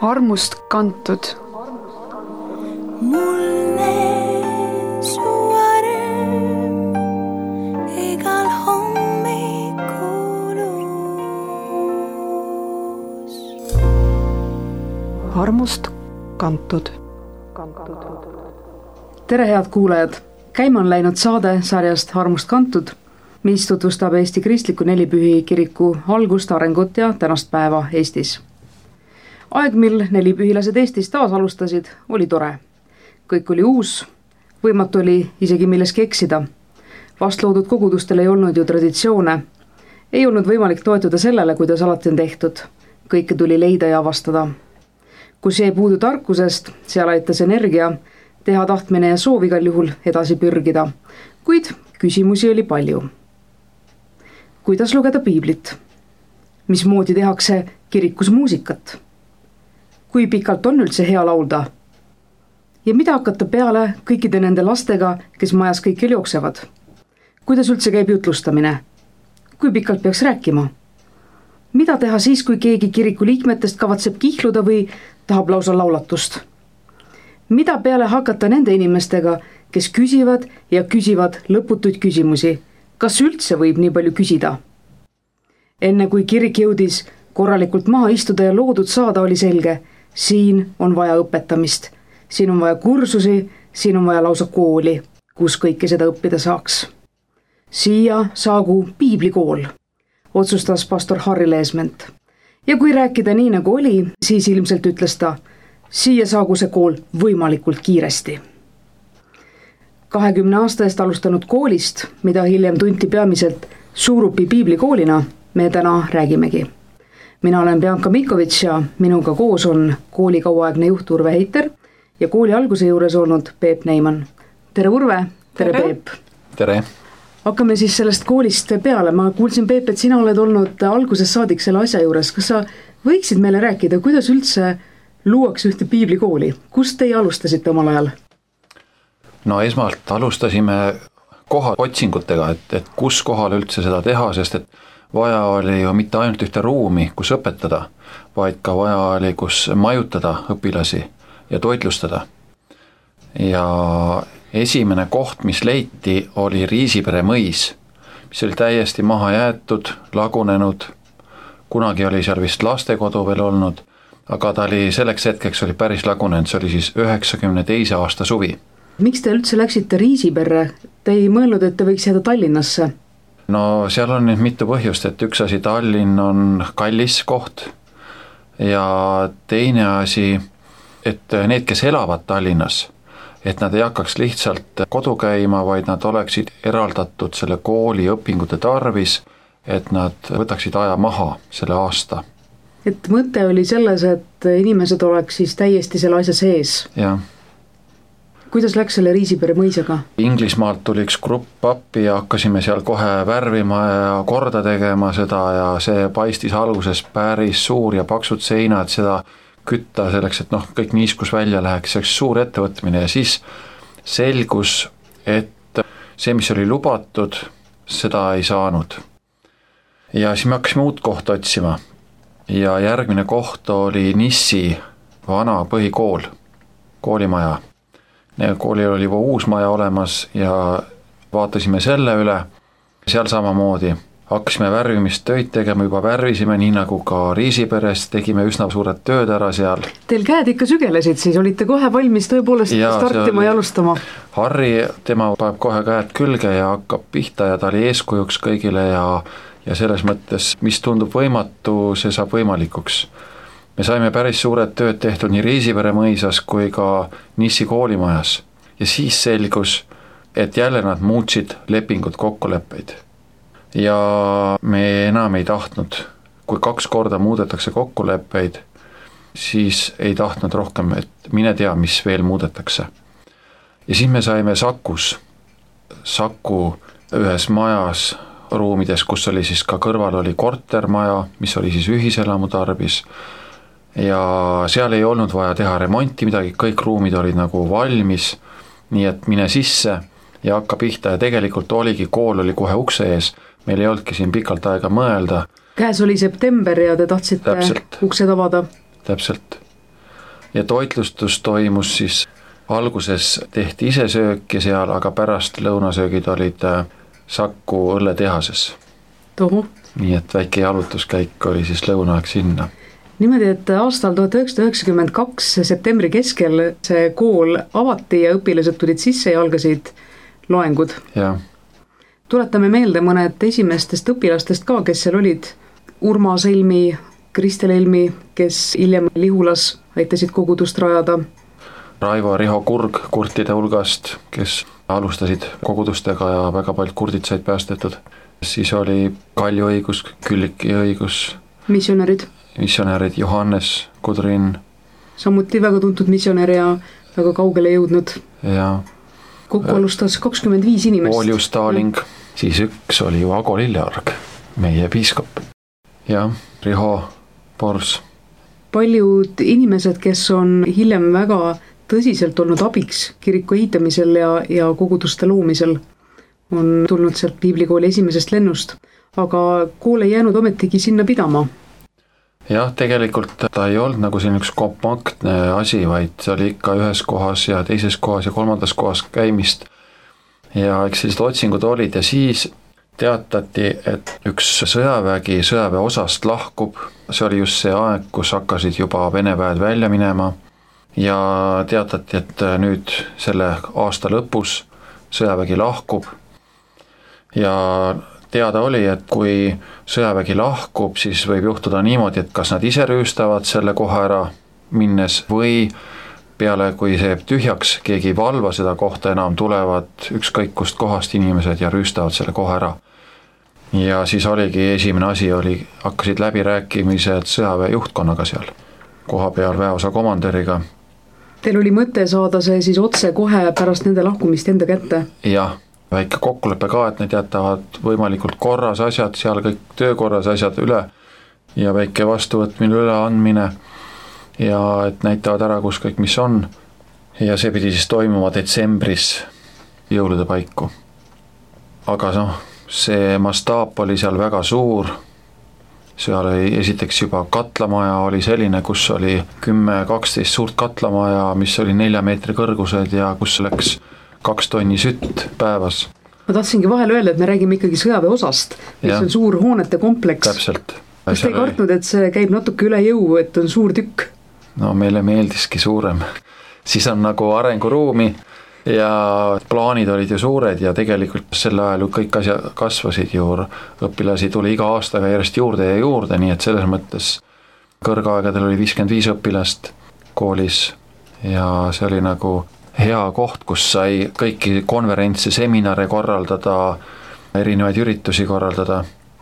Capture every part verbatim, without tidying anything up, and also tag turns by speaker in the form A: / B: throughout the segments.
A: armust kantud.
B: Mulle su arm igal hommikulus.
A: Armust kantud.
C: Tere head kuulajad! Käima on läinud saade sarjast Armust kantud, mis tutvustab Eesti Kristliku Nelipühi kiriku algust, arengut ja tänast päeva Eestis. Aeg, mil nelipühilased Eestis taas alustasid, oli tore. Kõik oli uus, võimatu oli isegi milleski eksida. Vastloodud kogudustel ei olnud ju traditsioone. Ei olnud võimalik toetuda sellele, kuidas alati on tehtud. Kõike tuli leida ja avastada. Kus jäi puudu tarkusest, seal aitas energia, teha tahtmine ja soov igal juhul edasi pürgida. Kuid küsimusi oli palju. Kuidas lugeda piiblit? Mismoodi tehakse kirikus muusikat? Kui pikalt on üldse hea laulda? Ja mida hakata peale kõikide nende lastega, kes majas kõikjal jooksevad? Kuidas üldse käib jutlustamine? Kui pikalt peaks rääkima? Mida teha siis, kui keegi kiriku liikmetest kavatseb kihluda või tahab lausa laulatust? Mida peale hakata nende inimestega, kes küsivad ja küsivad lõputuid küsimusi? Kas üldse võib nii palju küsida? Enne kui kirik jõudis korralikult maha istuda ja loodud saada, oli selge, siin on vaja õpetamist. Siin on vaja kursusi, siin on vaja lausa kooli, kus kõike seda õppida saaks. Siia saagu piiblikool, otsustas pastor Harri Leesment. Ja kui rääkida nii nagu oli, siis ilmselt ütles ta, siia saagu see kool võimalikult kiiresti. kahekümne aasta eest alustanud koolist, mida hiljem tunti peamiselt Suurupi piiblikoolina, me täna räägimegi. Mina olen Bianca Mikovits ja minuga koos on kooli kauaaegne juht Urve Heiter ja kooli alguse juures olnud Peep Neiman. Tere Urve, tere, tere. Peep.
D: Tere.
C: Hakkame siis sellest koolist peale. Ma kuulsin, Peep, et sina oled olnud alguses saadik selle asja juures. Kas sa võiksid meile rääkida, kuidas üldse luuakse ühte piiblikooli? Kust teie alustasite omal ajal?
D: No esmalt alustasime koha otsingutega, et, et kus kohal üldse seda teha, sest et vaja oli ju mitte ainult ühte ruumi, kus õpetada, vaid ka vaja oli, kus majutada õpilasi ja toitlustada. Ja esimene koht, mis leiti, oli Riisipere mõis, mis oli täiesti maha jäetud, lagunenud. Kunagi oli seal vist lastekodu veel olnud, aga ta oli selleks hetkeks oli päris lagunenud, see oli siis üheksakümne teise aasta suvi.
C: Miks te üldse läksite Riisiperre? Te ei mõelnud, et te võiks jääda Tallinnasse?
D: No seal on nüüd mitu põhjust, et üks asi, Tallinn on kallis koht ja teine asi, et need, kes elavad Tallinnas, et nad ei hakkaks lihtsalt kodu käima, vaid nad oleksid eraldatud selle kooli õpingute tarvis, et nad võtaksid aja maha selle aasta.
C: Et mõte oli selles, et inimesed oleks siis täiesti selle asja sees.
D: Jah.
C: Kuidas läks selle Riisipere mõisaga?
D: Inglismaalt tuli üks grupp appi ja hakkasime seal kohe värvima ja korda tegema seda ja see paistis alguses päris suur ja paksud seinad, seda kütta selleks, et noh, kõik niiskus välja läheks, see oleks suur ettevõtmine ja siis selgus, et see, mis oli lubatud, seda ei saanud. Ja siis me hakkasime uut kohta otsima ja järgmine koht oli Nissi vana põhikool, koolimaja. Koolil oli juba uus maja olemas ja vaatasime selle üle, seal samamoodi. Hakkasime värvimist töid tegema, juba värvisime, nii nagu ka Riisiperes, tegime üsna suured tööd ära seal.
C: Teil käed ikka sügelesid, siis olite kohe valmis tõepoolest ja, startima ja alustama.
D: Harri, tema paneb kohe käed külge ja hakkab pihta ja ta oli eeskujuks kõigile ja, ja selles mõttes, mis tundub võimatu, see saab võimalikuks. Me saime päris suured tööd tehtud nii Riisipere mõisas kui ka Nissi koolimajas ja siis selgus, et jälle nad muutsid lepingud kokkuleppeid ja me enam ei tahtnud, kui kaks korda muudetakse kokkuleppeid, siis ei tahtnud rohkem, et mine tea, mis veel muudetakse. Ja siis me saime Sakus, Saku ühes majas ruumides, kus oli siis ka kõrval oli kortermaja, mis oli siis ühiselamu tarbis ja seal ei olnud vaja teha remonti midagi, kõik ruumid olid nagu valmis, nii et mine sisse ja hakka pihta ja tegelikult oligi, kool oli kohe ukse ees, meil ei olnudki siin pikalt aega mõelda.
C: Käes oli september ja te tahtsite Täpselt. Uksed avada.
D: Täpselt. ja toitlustus toimus siis, alguses tehti ise sööki seal, aga pärast lõunasöögid olid Saku õlletehases.
C: Tohu.
D: Nii et väike jalutuskäik oli siis lõunaaeg sinna.
C: Niimoodi, et aastal tuhat üheksasada üheksakümmend kaks septembri keskel see kool avati ja õpilased tulid sisse ja algasid loengud.
D: Ja.
C: Tuletame meelde mõned esimestest õpilastest ka, kes seal olid. Urmas Helmi, Kristel Helmi, kes hiljem Lihulas aitasid kogudust rajada.
D: Raivo Riho Kurg kurtide hulgast, kes alustasid kogudustega ja väga paljud kurdid said päästetud. Siis oli Kalju õigus, Külliki õigus.
C: Missionärid.
D: Missionärid Johannes Kudrin.
C: Samuti väga tuntud missionär ja väga kaugele jõudnud.
D: Ja.
C: Kokku alustas kakskümmend viis inimest.
D: Olju Staling. Siis üks oli ju Ago Lillearg, meie piiskop. Ja Riho Pors.
C: Paljud inimesed, kes on hiljem väga tõsiselt olnud abiks kiriku ehitamisel ja, ja koguduste loomisel, on tulnud sealt piiblikooli esimesest lennust, aga kool ei jäänud ometigi sinna pidama.
D: Jah, tegelikult ta ei olnud nagu siin üks kompaktne asi, vaid see oli ikka ühes kohas ja teises kohas ja kolmandas kohas käimist. Ja eks sellised otsingud olid ja siis teatati, et üks sõjavägi sõjaväe osast lahkub. See oli just see aeg, kus hakkasid juba Vene väed välja minema ja teatati, et nüüd selle aasta lõpus sõjavägi lahkub. Ja teada oli, et kui sõjavägi lahkub, siis võib juhtuda niimoodi, et kas nad ise rüüstavad selle koha ära minnes või peale, kui see jääb tühjaks, keegi ei valva seda kohta enam, tulevad ükskõik kust kohast inimesed ja rüüstavad selle koha ära. Ja siis oligi esimene asi, oli, hakkasid läbirääkimised sõjaväe juhtkonnaga seal, koha peal väeosa komandöriga.
C: Teil oli mõte saada see siis otse kohe pärast nende lahkumist enda kätte?
D: Jah. Väike kokkulepe ka, et need jätavad võimalikult korras asjad, seal kõik töökorras asjad üle ja väike vastuvõtmine üle andmine ja et näitavad ära, kus kõik mis on. Ja see pidi siis toimuma detsembris jõulude paiku. Aga noh, see mastaap oli seal väga suur. Seal oli esiteks juba katlamaja oli selline, kus oli kümme kaksteist suurt katlamaja, mis oli nelja meetri kõrgused ja kus läks kaks tonni sütt päevas.
C: Ma tahtsingi vahel öelda, et me räägime ikkagi sõjaväe osast, mis ja. On suur hoonete kompleks.
D: Täpselt.
C: Kas te ei kartnud, et see käib natuke üle jõu, et on suur tükk?
D: No meile meeldiski suurem. Siis on nagu arenguruumi ja plaanid olid ju suured ja tegelikult selle ajal kõik asja kasvasid juur. Õpilasi tuli iga aastaga järjest juurde ja juurde, nii et selles mõttes kõrgaegadel oli viiskümmend viis õpilast koolis ja see oli nagu hea koht, kus sai kõiki konverentse, seminare korraldada, erinevaid üritusi korraldada.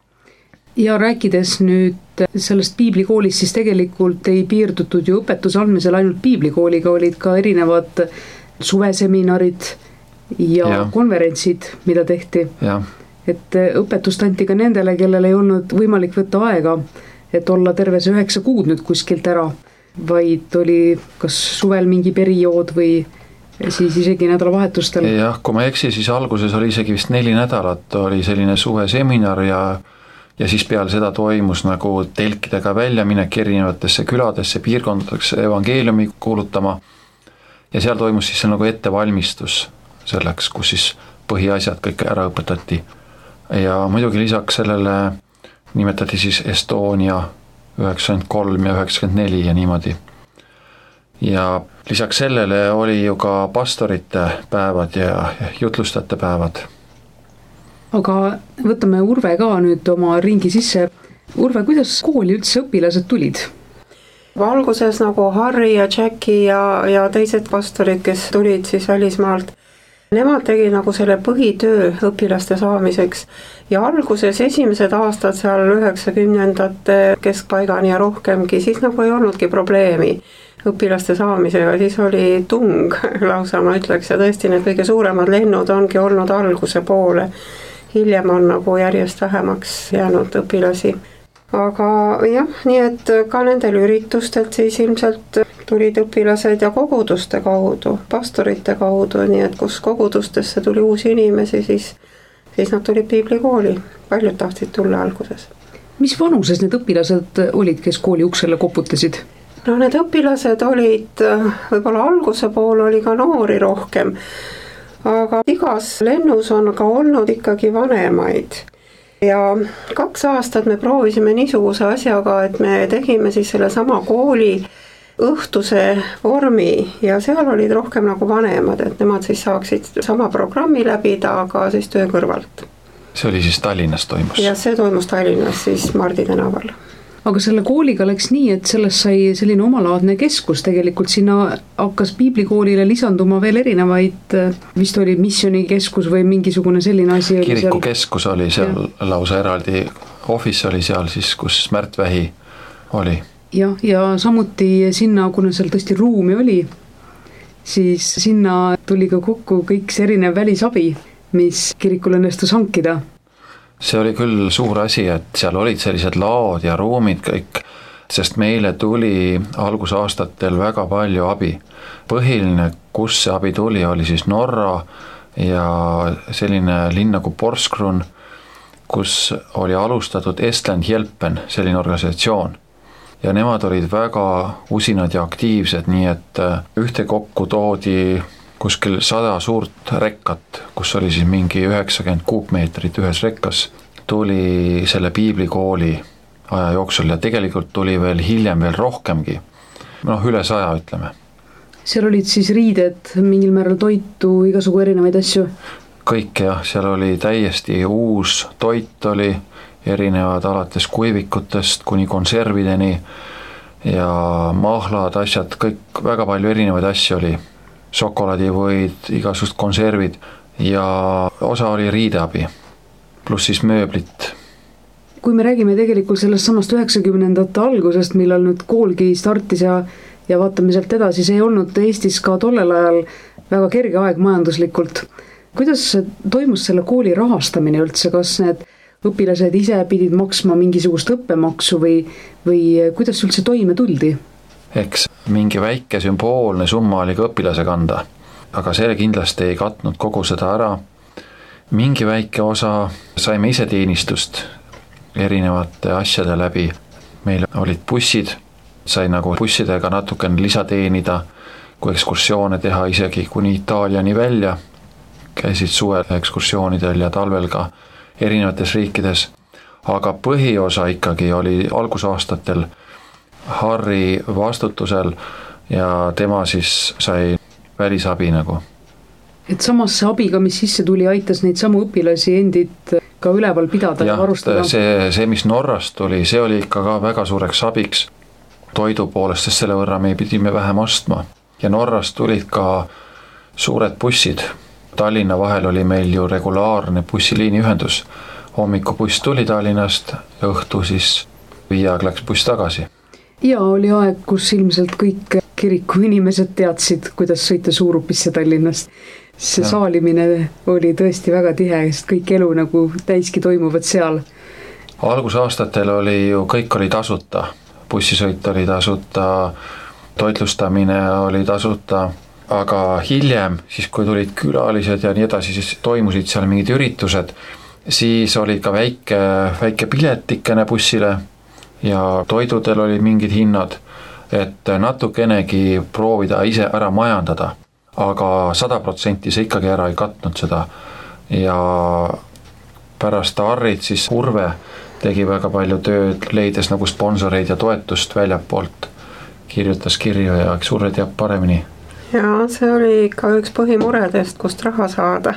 C: Ja rääkides nüüd sellest piiblikoolis, siis tegelikult ei piirdutud ju õpetuse andmisel ainult piiblikooliga, olid ka erinevad suveseminarid ja, ja. konverentsid, mida tehti.
D: Ja.
C: Et õpetust anti ka nendele, kellel ei olnud võimalik võtta aega, et olla terves üheksa kuud nüüd kuskilt ära, vaid oli kas suvel mingi periood või siis isegi nädalavahetustel.
D: Jah, kui ma eksi, siis alguses oli isegi vist neli nädalat, oli selline suveseminar ja, ja siis peale seda toimus nagu telkidega väljaminek erinevatesse küladesse, piirkondadesse evangeeliumi kuulutama ja seal toimus siis nagu ettevalmistus selleks, kus siis põhiasjad kõik ära õpetati. Ja muidugi lisaks sellele nimetati siis Estonia üheksakümmend kolm ja üheksakümmend neli ja niimoodi. Ja lisaks sellele oli ju ka pastorite päevad ja jutlustajate päevad.
C: Aga võtame Urve ka nüüd oma ringi sisse. Urve, kuidas kooli üldse õpilased tulid?
A: Alguses nagu Harri ja Jackie ja, ja teised pastorid, kes tulid siis välismaalt, nemad tegid nagu selle põhitöö õpilaste saamiseks ja alguses esimesed aastad seal üheksakümnendate keskpaigani ja rohkemgi, siis nagu ei olnudki probleemi õpilaste saamisega, siis oli tung lausa, ma ütleks, ja tõesti need kõige suuremad lennud ongi olnud alguse poole. Hiljem on nagu järjest vähemaks jäänud õpilasi. Aga jah, nii et ka nendel üritustelt siis ilmselt tulid õpilased ja koguduste kaudu, pastorite kaudu, nii et kus kogudustesse tuli uusi inimesi, siis, siis nad tulid piiblikooli. Paljud tahtsid tulla alguses.
C: Mis vanuses need õpilased olid, kes kooli uksele koputasid?
A: no need õpilased olid, võib-olla alguse pool oli ka noori rohkem, aga igas lennus on ka olnud ikkagi vanemaid. Ja kaks aastat me proovisime niisuguse asjaga, et me tegime siis selle sama kooli õhtuse vormi ja seal olid rohkem nagu vanemad, et nemad siis saaksid sama programmi läbida, aga siis töö kõrvalt.
D: See oli siis Tallinnas toimus?
A: Ja see toimus Tallinnas siis Mardi tänaval.
C: Aga selle kooliga läks nii, et sellest sai selline omalaadne keskus, tegelikult sinna hakkas piiblikoolile lisanduma veel erinevaid, vist oli missionikeskus või mingisugune selline asi.
D: Kirikukeskus oli seal ja. Lausa eraldi, office oli seal siis, kus Märtvähi oli.
C: Ja, ja samuti sinna, kuna seal tõesti ruumi oli, siis sinna tuli ka kokku kõik see erinev välisabi, mis kirikul õnnestus hankida.
D: See oli küll suur asi, et seal olid sellised laod ja ruumid kõik, sest meile tuli algusaastatel väga palju abi. Põhiline, kus see abi tuli, oli siis Norra ja selline linn nagu Porsgrunn, kus oli alustatud Estland Hjälpen, selline organisatsioon. Ja nemad olid väga usinad ja aktiivsed, nii et ühte kokku toodi kuskil sada suurt rekkat, kus oli siis mingi üheksakümmend kuupmeetrit ühes rekkas, tuli selle piiblikooli aja jooksul ja tegelikult tuli veel hiljem veel rohkemgi, noh üle saja ütleme.
C: Seal olid siis riided, mingil määral toitu, igasugu erinevaid asju?
D: Kõik jah, seal oli täiesti uus toit oli, erinevad alates kuivikutest kuni konservideni ja mahlad, asjad, kõik väga palju erinevaid asju oli. Šokolaadivõid, igasugused konservid ja osa oli riideabi, pluss siis mööblit.
C: Kui me räägime tegelikult sellest samast üheksakümnendate algusest, millal nüüd koolgi startis ja, ja vaatame sealt edasi, see ei olnud Eestis ka tollel ajal väga kerge aeg majanduslikult. Kuidas toimus selle kooli rahastamine üldse, kas need õpilased ise pidid maksma mingisugust õppemaksu või, või kuidas üldse toime tuldi?
D: Eks mingi väike sümboolne summa oli ka õpilase kanda, aga see kindlasti ei katnud kogu seda ära. Mingi väike osa saime ise teenistust erinevate asjade läbi. Meil olid bussid, sai nagu bussidega natukene lisa teenida, kui ekskursioone teha isegi kuni Itaaliani välja. Käisid suvel ekskursioonidel ja talvel ka erinevates riikides, aga põhiosa ikkagi oli algusaastatel Harri vastutusel ja tema siis sai välisabi nagu.
C: Et samas see abiga, mis sisse tuli, aitas neid samu õpilasi endid ka üleval pidada ja, ja varustada?
D: See, see, mis Norrast tuli, see oli ikka ka väga suureks abiks toidu poolest, sest selle võrra me pidime vähem ostma. Ja Norrast tulid ka suured bussid. Tallinna vahel oli meil ju regulaarne bussiliini ühendus. Hommikubuss tuli Tallinnast ja õhtu siis viiaga läks buss tagasi.
C: Ja oli aeg, kus ilmselt kõik kiriku inimesed teadsid, kuidas sõita Suurupisse Tallinnast. See ja. Saalimine oli tõesti väga tihe, sest kõik elu nagu täiski toimuvad seal.
D: Algusaastatel oli ju, kõik oli tasuta. Bussisõit oli tasuta, toitlustamine oli tasuta, aga hiljem, siis kui tulid külalised ja nii edasi, siis toimusid seal mingid üritused, siis oli ka väike, väike piletikene bussile, ja toidudel oli mingid hinnad, et natukenegi proovida ise ära majandada, aga sada protsenti see ikkagi ära ei katnud seda. Ja pärast Arrit siis Urve tegi väga palju tööd, leides nagu sponsoreid ja toetust väljapoolt, kirjutas kirju ja eks Urve teab paremini.
A: Ja see oli ikka üks põhimuredest, kust raha saada.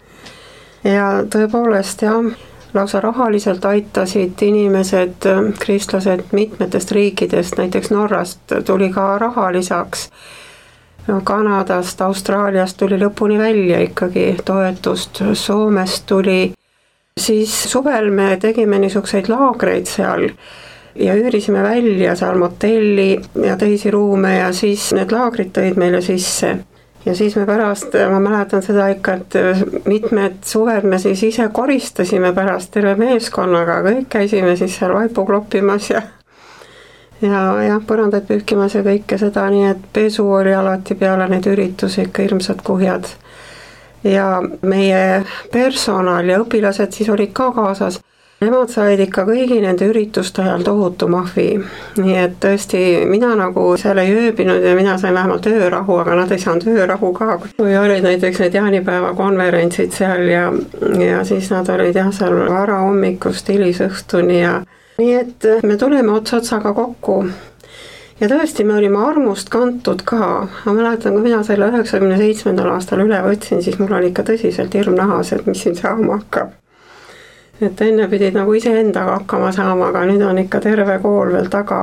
A: Ja tõepoolest jah, lausa rahaliselt aitasid inimesed, kristlased mitmetest riikidest, näiteks Norrast tuli ka raha lisaks. Kanadast, Austraaliast tuli lõpuni välja ikkagi toetust, Soomest tuli. Siis suvel me tegime niisuguseid laagreid seal ja üürisime välja seal motelli ja teisi ruume ja siis need laagrid tõid meile sisse. Ja siis me pärast, ma mäletan seda ikka, et mitmed suved me siis ise koristasime pärast terve meeskonnaga, kõik käisime siis seal vaipu kloppimas ja ja, ja põrandaid pühkimas ja kõike seda, nii et pesu oli alati peale neid üritusi ikka hirmsad kuhjad. Ja meie personal ja õpilased siis olid ka kaasas. Nemad said ikka kõigi nende ürituste ajal tohutu mahvi, nii et tõesti mina nagu seal ei ööbinud ja mina sain vähemalt öörahu, aga nad ei saanud öörahu ka. Kui olid näiteks need jaanipäeva konverentsid seal ja, ja siis nad olid jah seal vara hommikust hilisõhtuni ja nii et me tulime ots otsaga kokku. Ja tõesti me olime armust kantud ka. Ma mäletan, kui mina selle üheksakümne seitsmendal aastal üle võtsin, siis mul oli ikka tõsiselt hirm nahas, et mis siin saama hakkab. Et enne pidid nagu ise endaga hakkama saama, aga nüüd on ikka terve kool veel taga.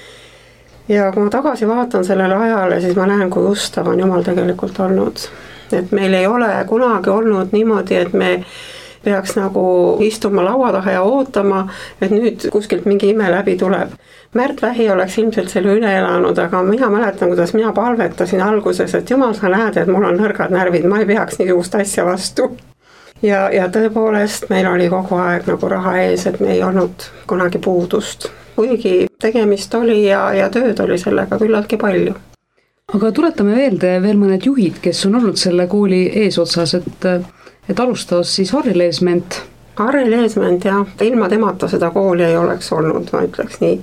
A: Ja kui ma tagasi vaatan sellele ajale, siis ma näen, kui ustav on Jumal tegelikult olnud. Et meil ei ole kunagi olnud niimoodi, et me peaks nagu istuma laua taha ja ootama, et nüüd kuskilt mingi ime läbi tuleb. Märt Vähi oleks ilmselt selle üle elanud, aga mina mäletan, kuidas mina palvetasin alguses, et Jumal, sa näed, et mul on nõrgad närvid, ma ei peaks niisugust asja vastu. Ja, ja tõepoolest meil oli kogu aeg nagu raha ees, et me ei olnud kunagi puudust. Kuigi tegemist oli ja, ja tööd oli sellega küllaltki palju.
C: Aga tuletame veelde veel mõned juhid, kes on olnud selle kooli eesotsas, et, et alustas siis Harri Leesment.
A: Harri Leesment, jah, ilma temata seda kooli ei oleks olnud, ma ütleks nii.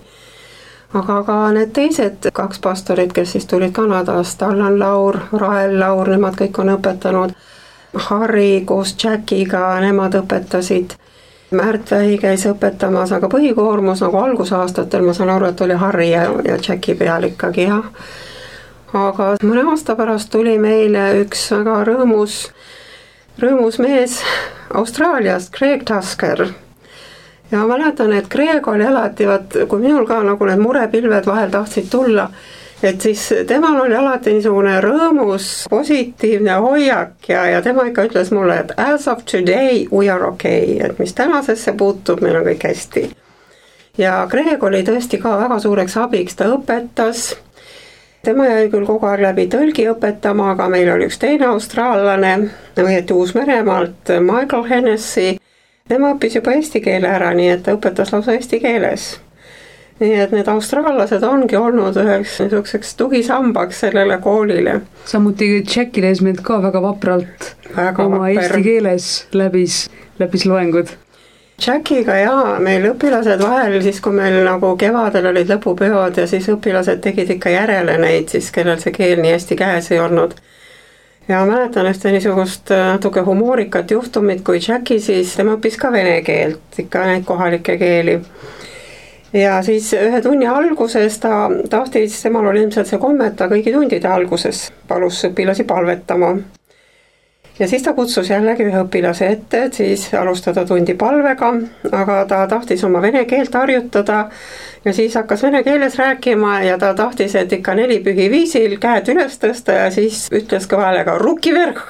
A: Aga ka need teised kaks pastorit, kes siis tulid Kanadast, Allan Laur, Rael Laur, nemad kõik on õpetanud. Harri koos Jackiga, nemad õpetasid. Märt Vähi käis õpetamas, aga põhikoormus nagu algusaastatel, ma saan aru, et oli Harri ja, ja Jacki peal ikkagi, jah. Aga mõne aasta pärast tuli meile üks väga rõõmus, rõõmus mees Austraaliast, Craig Tasker. Ja ma mäletan, et Craig oli alati, vaat, kui minul ka nagu need murepilved vahel tahtsid tulla, et siis temal oli alati niisugune rõõmus, positiivne hoiak ja, ja tema ikka ütles mulle, et as of today we are okay, et mis tänasesse puutub, meil on kõik hästi. Ja Craig oli tõesti ka väga suureks abiks, ta õpetas, tema jäi küll kogu aeg läbi tõlgi õpetama, aga meil oli üks teine austraallane, õieti Uus-Meremaalt, Michael Hennessy, tema õppis juba eesti keele ära, nii et ta õpetas lausa eesti keeles. Nii et need austraallased ongi olnud üheks niisuguseks tugisambaks sellele koolile.
C: Samuti Jacki Leesment ka väga vapralt väga oma vapper. Eesti keeles läbis, läbis loengud.
A: Jackiga jaa, meil õpilased vahel, siis kui meil nagu kevadel olid lõpupeod ja siis õpilased tegid ikka järele neid, siis kellel see keel nii hästi käes ei olnud. Ja mäletan ühte niisugust natuke humoorikat juhtumit, kui Jacki siis, tema õppis ka vene keelt, ikka neid kohalikke keeli. Ja siis ühe tunni alguses ta tahtis, temal oli ilmselt see kommeta kõigi tundide alguses, palus õpilasi palvetama. Ja siis ta kutsus jällegi ühe õpilase ette, et siis alustada tundi palvega, aga ta tahtis oma vene keelt harjutada ja siis hakkas vene keeles rääkima ja ta tahtis, et ikka neli pühi viisil käed üles tõsta ja siis ütles kõvalega ruki verh.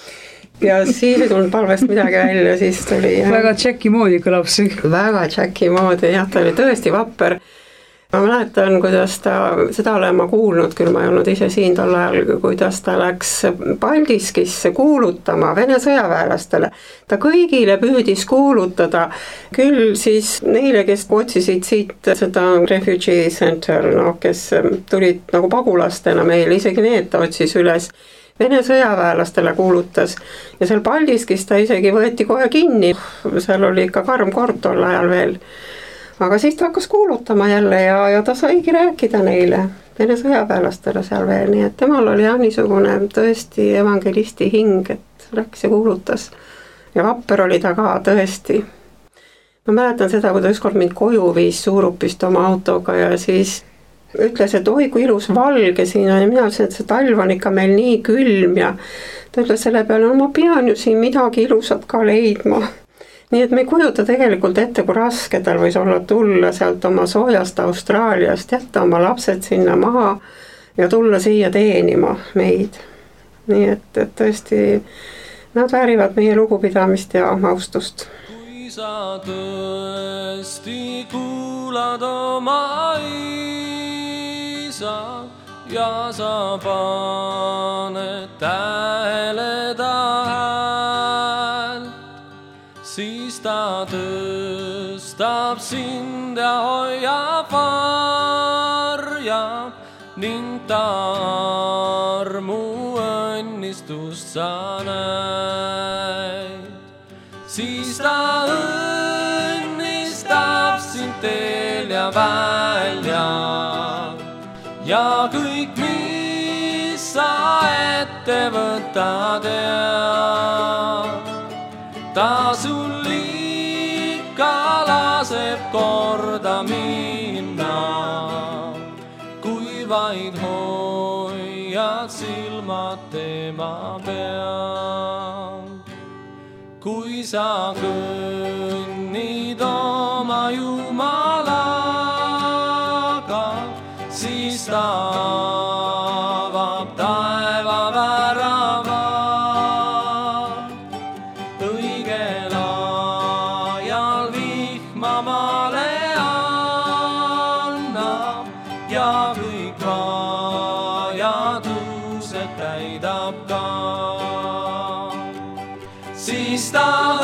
A: Ja siis ei tulnud palvest midagi välja, siis tuli... Jah.
C: Väga Jacki moodi kõlab see.
A: Väga Jacki moodi, jah, ta oli tõesti vapper. Ma mäletan, kuidas ta, seda olen ma kuulnud, küll ma ei olnud ise siin tol ajal, kuidas ta läks Paldiskisse kuulutama Vene sõjaväelastele. Ta kõigile püüdis kuulutada, küll siis neile, kes otsisid siit seda refugee center, no, kes tulid nagu pagulastena meil, isegi need ta otsis üles. Vene sõjaväelastele kuulutas ja seal Paldiskis ta isegi võeti kohe kinni, seal oli ikka karm kord tol ajal veel. Aga siis ta hakkas kuulutama jälle ja, ja ta saigi rääkida neile, Vene sõjaväelastele seal veel, nii et temal oli jah niisugune tõesti evangelisti hing, et läks ja kuulutas. Ja vapper oli ta ka tõesti. Ma mäletan seda, kui ta ükskord mind koju viis Suurupist oma autoga ja siis ütles, et oi, kui ilus valge siin on ja mina ütlesin, et see talv on ikka meil nii külm ja ta ütles selle peale, no ma pean ju siin midagi ilusat ka leidma. Nii et me ei kujuta tegelikult ette, kui raske tal võis olla tulla sealt oma soojast Austraaliast, jätta oma lapsed sinna maha ja tulla siia teenima meid. Nii et, et tõesti nad väärivad meie lugupidamist ja austust. Kui sa tõesti kuulad oma ja sa paned tähele ta häält, siis ta tõstab sind ja hoiab varjab ning ta armu õnnistust sa näed. Siis ta õnnistab
E: välja ja kõik, mis sa ette võtad ja ta sul ikka laseb korda minna, kui vaid hoiad silmad tema peal. Kui sa kõnnid oma Jumalaga, siis ta avab taeva värava. Õigel ajal vihma maale annab ja kõik vajadused täidab ka. Siis ta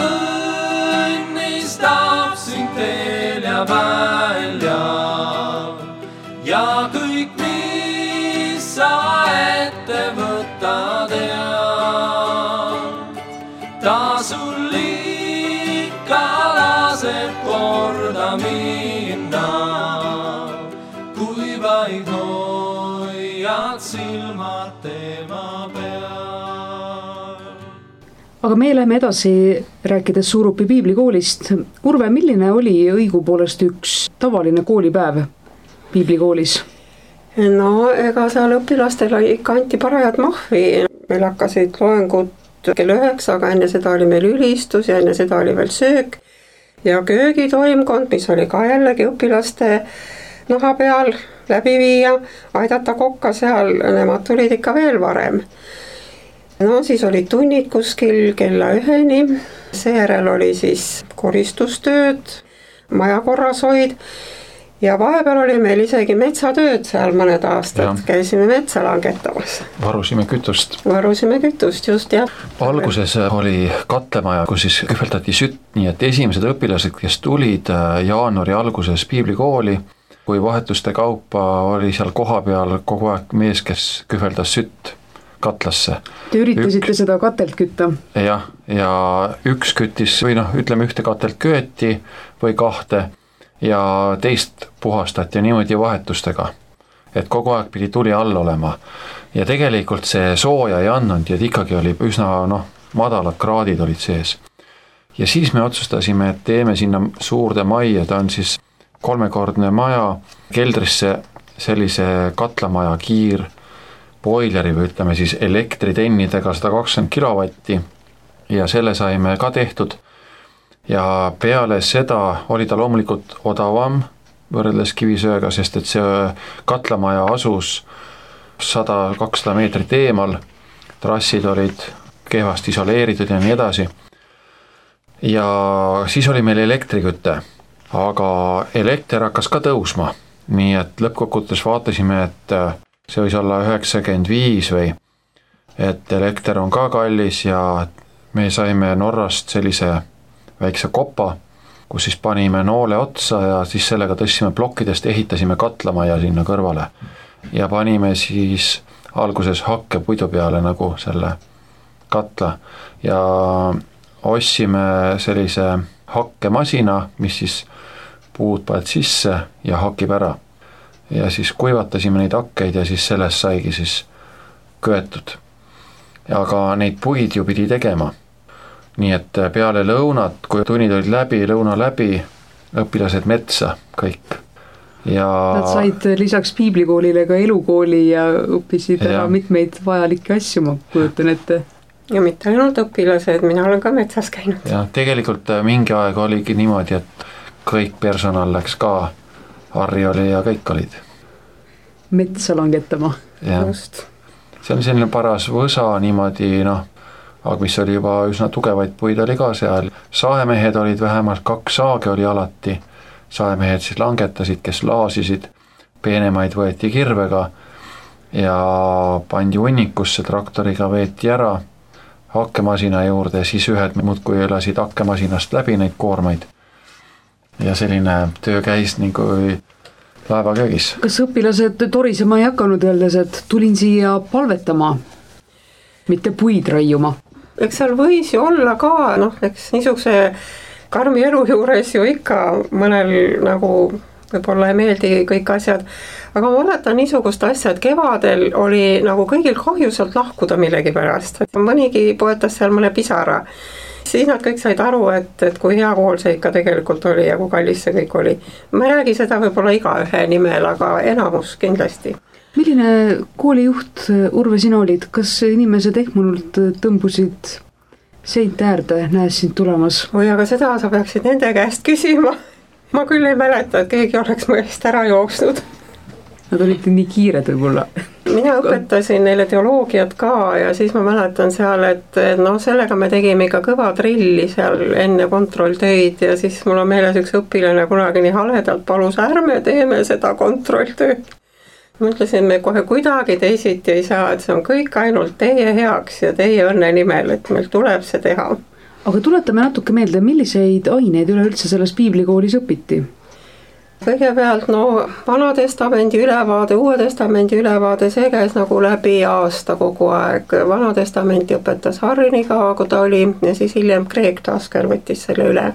E: õnnistab sind teel ja välja ja kõik, mis sa ette võtad ja ta sul ikka laseb korda minna, kui vaid hoiad silmad tema peal.
C: Aga me läheme edasi rääkides Suurupi piiblikoolist. Urve, milline oli õigupoolest üks tavaline koolipäev piiblikoolis?
A: No ega seal õpilastele ikka anti parajad mahvi. Meil hakkasid loengud kell üheksa, aga enne seda oli meil ülistus ja enne seda oli veel söök. Ja köögitoimkond, mis oli ka jällegi õpilaste naha peal läbi viia, aidata kokka seal, nemad tulid ikka veel varem. No siis olid tunnid kuskil kella üheni, seejärel oli siis koristustööd, maja korrashoid ja vahepeal oli meil isegi metsatööd seal mõned aastad, käisime metsa langetamas.
D: Varusime kütust.
A: Varusime kütust, just jah.
D: Alguses oli katlemaja, kus siis kühveldati sütt, nii et esimesed õpilased, kes tulid jaanuari alguses piiblikooli, kui vahetuste kaupa oli seal koha peal kogu aeg mees, kes kühveldas sütt katlasse.
C: Te üritasite Ük... seda katelt kütta?
D: Jah, ja üks küttis või noh, ütleme ühte katelt kööti või kahte ja teist puhastati niimoodi vahetustega, et kogu aeg pidi tuli all olema. Ja tegelikult see sooja ei andnud ja ikkagi oli üsna noh, madalad kraadid olid sees. Ja siis me otsustasime, et teeme sinna suurde majja, ta on siis kolmekordne maja, keldrisse sellise katlamaja kiir, boileri või ütleme siis elektritennidega sada kakskümmend kilovatti ja selle saime ka tehtud ja peale seda oli ta loomulikult odavam võrreldes kivisööga, sest et see katlamaja asus sada kakssada meetrit eemal, trassid olid kehvasti isoleeritud ja nii edasi ja siis oli meil elektriküte, aga elekter hakkas ka tõusma, nii et lõppkokkuvõttes vaatasime, et see võis olla üheksakümmend viis või, et elekter on ka kallis ja me saime Norrast sellise väikse kopa, kus siis panime noole otsa ja siis sellega tõstsime plokkidest, ehitasime katlamaja sinna kõrvale ja panime siis alguses hakke puidu peale nagu selle katla ja ostsime sellise hakkemasina, mis siis puud paned sisse ja hakib ära. Ja siis kuivatasime neid hakkeid ja siis sellest saigi siis köetud. Aga neid puid ju pidi tegema. Nii et peale lõunat, kui tunnid olid läbi, lõuna läbi, õpilased metsa kõik. Ja
C: nad said lisaks piiblikoolile ka elukooli ja õppisid ära mitmeid vajalikke asju, ma kujutan ette.
A: Ja mitte ainult õpilased, mina olen ka metsas käinud.
D: Ja tegelikult mingi aeg oligi niimoodi, et kõik personal läks ka, Harri oli ja kõik olid.
C: Metsa langetama.
A: Just.
D: See on selline paras võsa niimoodi, noh, aga mis oli juba üsna tugevaid puid oli ka seal. Saemehed olid vähemalt kaks saage oli alati. Saemehed siis langetasid, kes laasisid, peenemaid võeti kirvega ja pandi hunnikusse, traktoriga veeti ära hakkemasina juurde, siis ühed muudkui elasid hakkemasinast läbi neid koormaid. Ja selline töö käis nii kui laevaköögis.
C: Kas õpilased torisema ei hakanud öeldes, et tulin siia palvetama, mitte puid raiuma?
A: Eks seal võis ju olla ka, noh, eks niisuguse karmi elu juures ju ikka mõnel nagu võib-olla ei meeldi kõik asjad, aga ma mäletan niisugust asja, et kevadel oli nagu kõigil kahju sealt lahkuda millegi pärast, mõnigi poetas seal mõne pisara. Siis nad kõik said aru, et, et kui hea kool see ikka tegelikult oli ja kui kallis see kõik oli. Ma ei räägi seda võib-olla iga ühe nimel, aga enamus kindlasti.
C: Milline koolijuht, Urve, sina olid? Kas inimesed ehmunult tõmbusid seint äärde, näes sind tulemas?
A: Oi, aga seda sa peaksid nende käest küsima. Ma küll ei mäleta, et keegi oleks mu eest ära jooksnud.
C: Nad olid nii kiired võib-olla.
A: Mina õpetasin neile teoloogiat ka ja siis ma mäletan seal, et no sellega me tegime ikka kõva trilli seal enne kontrolltöid ja siis mul on meeles üks õpilane kunagi nii haledalt palus, ärme teeme seda kontrolltööd. Ma ütlesin, me kohe kuidagi teisiti ei saa, et see on kõik ainult teie heaks ja teie õnne nimel, et meil tuleb see teha.
C: Aga tuletame natuke meelde, milliseid aineid üleüldse selles piiblikoolis õpiti?
A: Kõigepealt no Vana Testamendi ülevaade, Uue Testamendi ülevaade, see käis nagu läbi aasta kogu aeg. Vana Testamenti õpetas Harri Niga, kui ta oli, ja siis hiljem Craig Tasker võttis selle üle.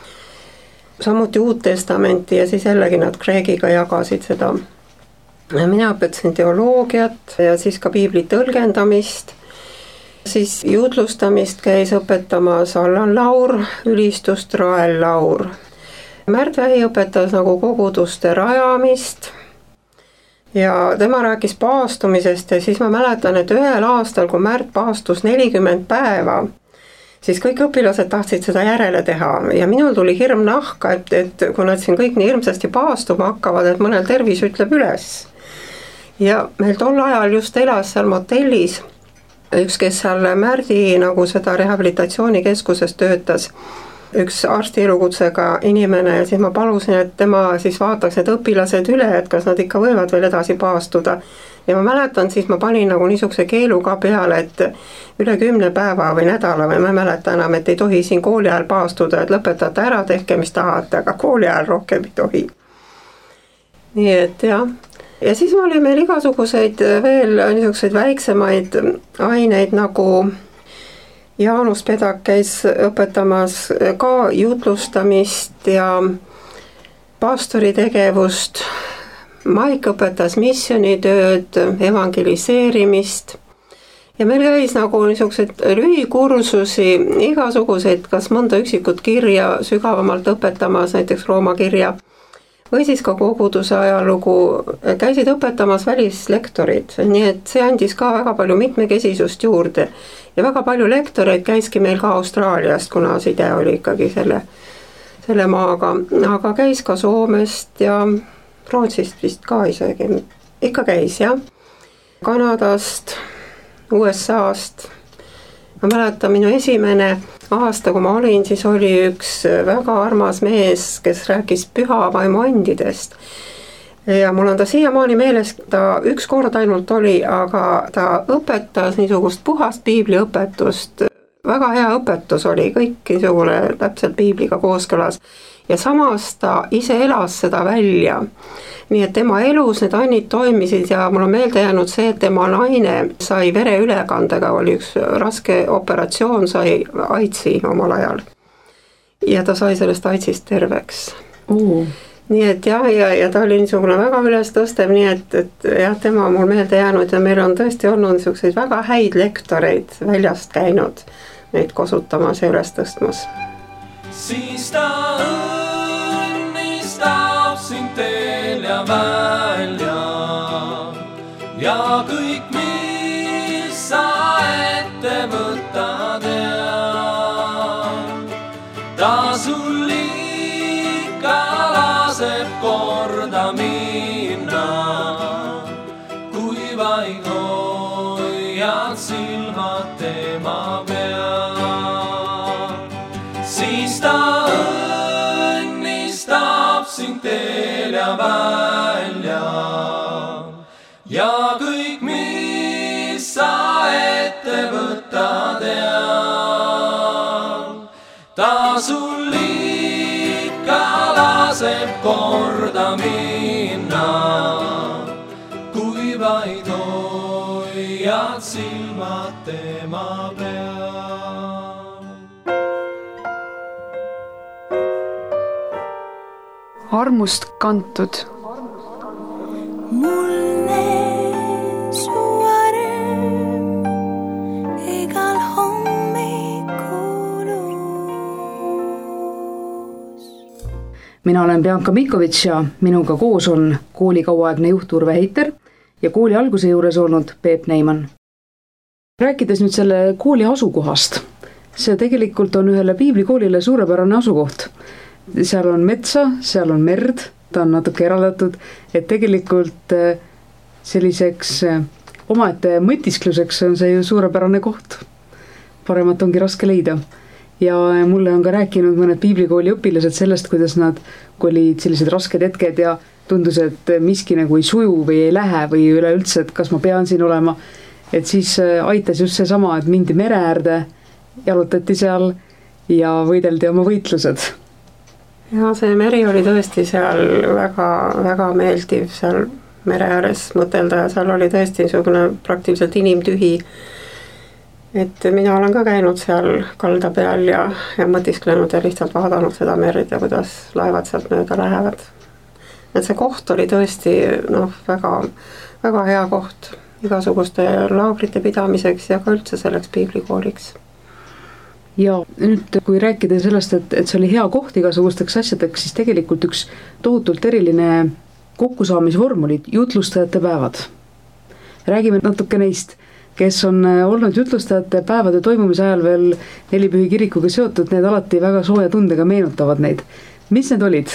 A: Samuti Uut Testamenti ja siis jällegi nad Craigiga jagasid seda. Mina õpetasin teoloogiat ja siis ka piibli tõlgendamist. Siis juutlustamist käis õpetamas Allan Laur, ülistust Rael Laur. Märt Vähi õpetas nagu koguduste rajamist ja tema rääkis paastumisest ja siis ma mäletan, et ühel aastal, kui Märt paastus nelikümmend päeva, siis kõik õpilased tahtsid seda järele teha ja minul tuli hirm nahka, et, et kui nad siin kõik nii hirmsasti paastuma hakkavad, et mõnel tervis ütleb üles. Ja meil tol ajal just elas seal motellis üks, kes seal Märdi nagu seda rehabilitatsioonikeskuses töötas, üks arsti elukutsega inimene ja siis ma palusin, et tema siis vaataks need õpilased üle, et kas nad ikka võivad veel edasi paastuda. Ja ma mäletan, siis ma panin nagu niisuguse keelu ka peale, et üle kümne päeva või nädala või ma ei mäleta enam, et ei tohi siin kooli ajal paastuda, et lõpetate ära, tehke mis tahate, aga kooli ajal rohkem ei tohi. Nii et jah. Ja siis oli meil igasuguseid veel niisuguseid väiksemaid aineid nagu Jaanus Pedak käis õpetamas ka jutlustamist ja pastori tegevust. Maik õpetas missionitööd, evangeliseerimist ja meil käis nagu niisugused lühikursusi, igasuguseid, kas mõnda üksikut kirja sügavamalt õpetamas, näiteks Rooma kirja, või siis ka koguduse ajalugu, käisid õpetamas välislektorid, nii et see andis ka väga palju mitmekesisust juurde. Ja väga palju lektoreid käiski meil ka Austraaliast, kuna side oli ikkagi selle, selle maaga, aga käis ka Soomest ja Rootsist vist ka isegi, ikka käis jah, Kanadast, U S A-st. Ma mäletan, minu esimene aasta, kui ma olin, siis oli üks väga armas mees, kes rääkis püha vaimu andidest. Ja mul on ta siiamaani meeles, ta üks kord ainult oli, aga ta õpetas niisugust puhast piibliõpetust. Väga hea õpetus oli, kõik niisugune täpselt piibliga kooskõlas. Ja samas ta ise elas seda välja. Nii et tema elus need annid toimisid ja mul on meelde jäänud see, et tema naine sai vereülekandega, oli üks raske operatsioon, sai aidsi omal ajal. Ja ta sai sellest aitsist terveks.
C: Uh.
A: Nii et jah, ja, ja ta oli niisugune väga üles tõstev, nii et, et jah, tema on mul meelde jäänud ja meil on tõesti olnud niisuguseid väga häid lektoreid väljast käinud neid kosutamas ja üles tõstmas.
E: Siis ta õnnistab sind teel ja välja ja kõik, mis sa ette võtad ja ta sul ikka laseb korda minna, kui vaid hoiad silmad tema peal. Siis ta õnnistab sind teel ja välja ja kõik, mis sa ette võtad ja ta sul ikka laseb korda minna, kui vaid hoiad silmad tema peal.
F: armust kantud.
B: mulle su arm igal hommikul uus.
C: mina olen Bianca Mikovitš ja minuga koos on kooli kauaaegne juht Urve Heiter ja kooli alguse juures olnud Peep Neiman. Rääkides nüüd selle kooli asukohast, see tegelikult on ühele piiblikoolile suurepärane asukoht. Seal on metsa, seal on merd, ta on natuke eraldatud, et tegelikult selliseks omaette mõtiskluseks on see ju suurepärane koht. Paremat ongi raske leida. Ja mulle on ka rääkinud mõned piiblikooli õpilased sellest, kuidas nad, kui olid sellised rasked hetked ja tundus, et miski nagu ei suju või ei lähe või üleüldse, et kas ma pean siin olema, et siis aitas just see sama, et mindi mere äärde, jalutati seal ja võideldi oma võitlused.
A: Ja see meri oli tõesti seal väga, väga meeldiv seal mere ääres mõtelda ja seal oli tõesti niisugune praktiliselt inimtühi. Et mina olen ka käinud seal kalda peal ja, ja mõtisklenud ja lihtsalt vaadanud seda merd ja kuidas laevad sealt mööda lähevad. Et see koht oli tõesti noh, väga, väga hea koht igasuguste laagrite pidamiseks ja ka üldse selleks piiblikooliks.
C: Ja nüüd, kui rääkida sellest, et, et see oli hea koht igasugusteks asjadeks, siis tegelikult üks tohutult eriline kokkusaamisvorm olid jutlustajate päevad. Räägime natuke neist, kes on olnud jutlustajate päevade toimumise ajal veel Nelipühi kirikuga seotud, need alati väga sooja tundega meenutavad neid. Mis need olid?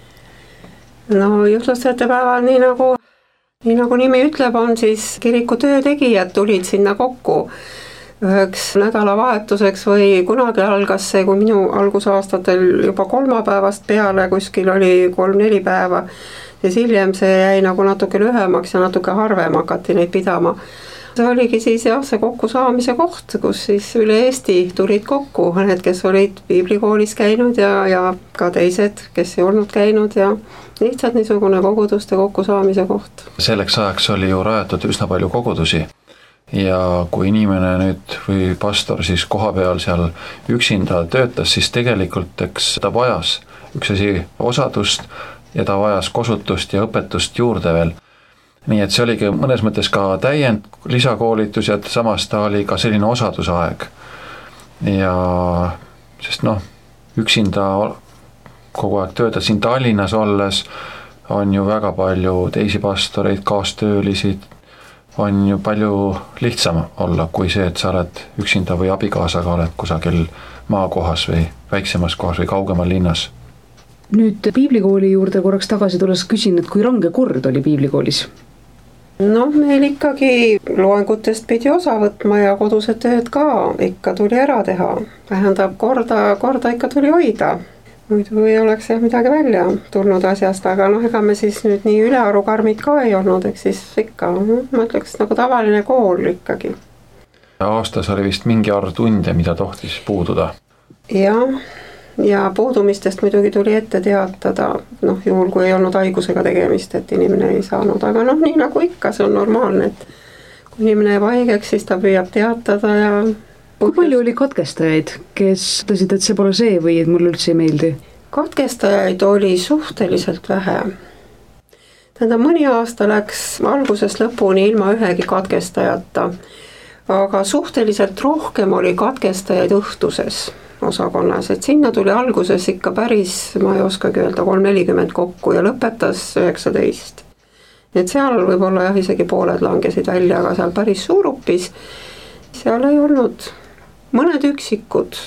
A: No jutlustajate päeval, nii nagu, nii nagu nimi ütleb, on siis kiriku töötegijad tulid sinna kokku üheks nädalavahetuseks või kunagi algas see, kui minu algusaastatel juba kolmapäevast peale kuskil oli kolm-neli päeva, siis hiljem see jäi nagu natuke lühemaks ja natuke harvem hakati neid pidama. See oligi siis jah, see kokkusaamise koht, kus siis üle Eesti tulid kokku need, kes olid piiblikoolis käinud ja, ja ka teised, kes ei olnud käinud ja lihtsalt niisugune koguduste kokkusaamise koht.
D: Selleks ajaks oli ju rajatud üsna palju kogudusi. Ja kui inimene nüüd või pastor siis koha peal seal üksinda töötas, siis tegelikult eks ta vajas üks asi osadust ja ta vajas kosutust ja õpetust juurde veel. Nii et see oligi mõnes mõttes ka täiend lisakoolitus ja samas ta oli ka selline osadusaeg. Ja sest noh, üksinda kogu aeg töötad siin Tallinnas olles, on ju väga palju teisi pastoreid, kaastöölisid, on ju palju lihtsam olla kui see, et sa oled üksinda või abikaasaga oled kusagil maakohas või väiksemas kohas või kaugemal linnas.
C: Nüüd piiblikooli juurde korraks tagasi tulles küsin, et kui range kord oli piiblikoolis?
A: No meil ikkagi loengutest pidi osa võtma ja kodused tööd ka ikka tuli ära teha. Vähendab korda, korda ikka tuli hoida. Muidu ei oleks jah midagi välja tulnud asjast, aga noh, ega me siis nüüd nii ülearu karmid ka ei olnud, eks siis ikka, ma ütleks nagu tavaline kool ikkagi.
D: Aastas oli vist mingi arv tunde, mida tohtis puududa.
A: Ja, ja puudumistest muidugi tuli ette teatada, noh juhul kui ei olnud haigusega tegemist, et inimene ei saanud, aga noh, nii nagu ikka, see on normaalne, et kui inimene jääb haigeks, siis ta püüab teatada ja
C: kui palju oli katkestajaid, kes ütlesid, et see pole see või et mulle üldse ei meeldi?
A: Katkestajaid oli suhteliselt vähe. Tähendab, mõni aasta läks algusest lõpuni ilma ühegi katkestajata, aga suhteliselt rohkem oli katkestajaid õhtuses osakonnas, et sinna tuli alguses ikka päris, ma ei oskagi öelda, kolm nelikümmend kokku ja lõpetas üheksateist. Et seal võib-olla jah, isegi pooled langesid välja, aga seal päris suurupis, seal ei olnud mõned üksikud,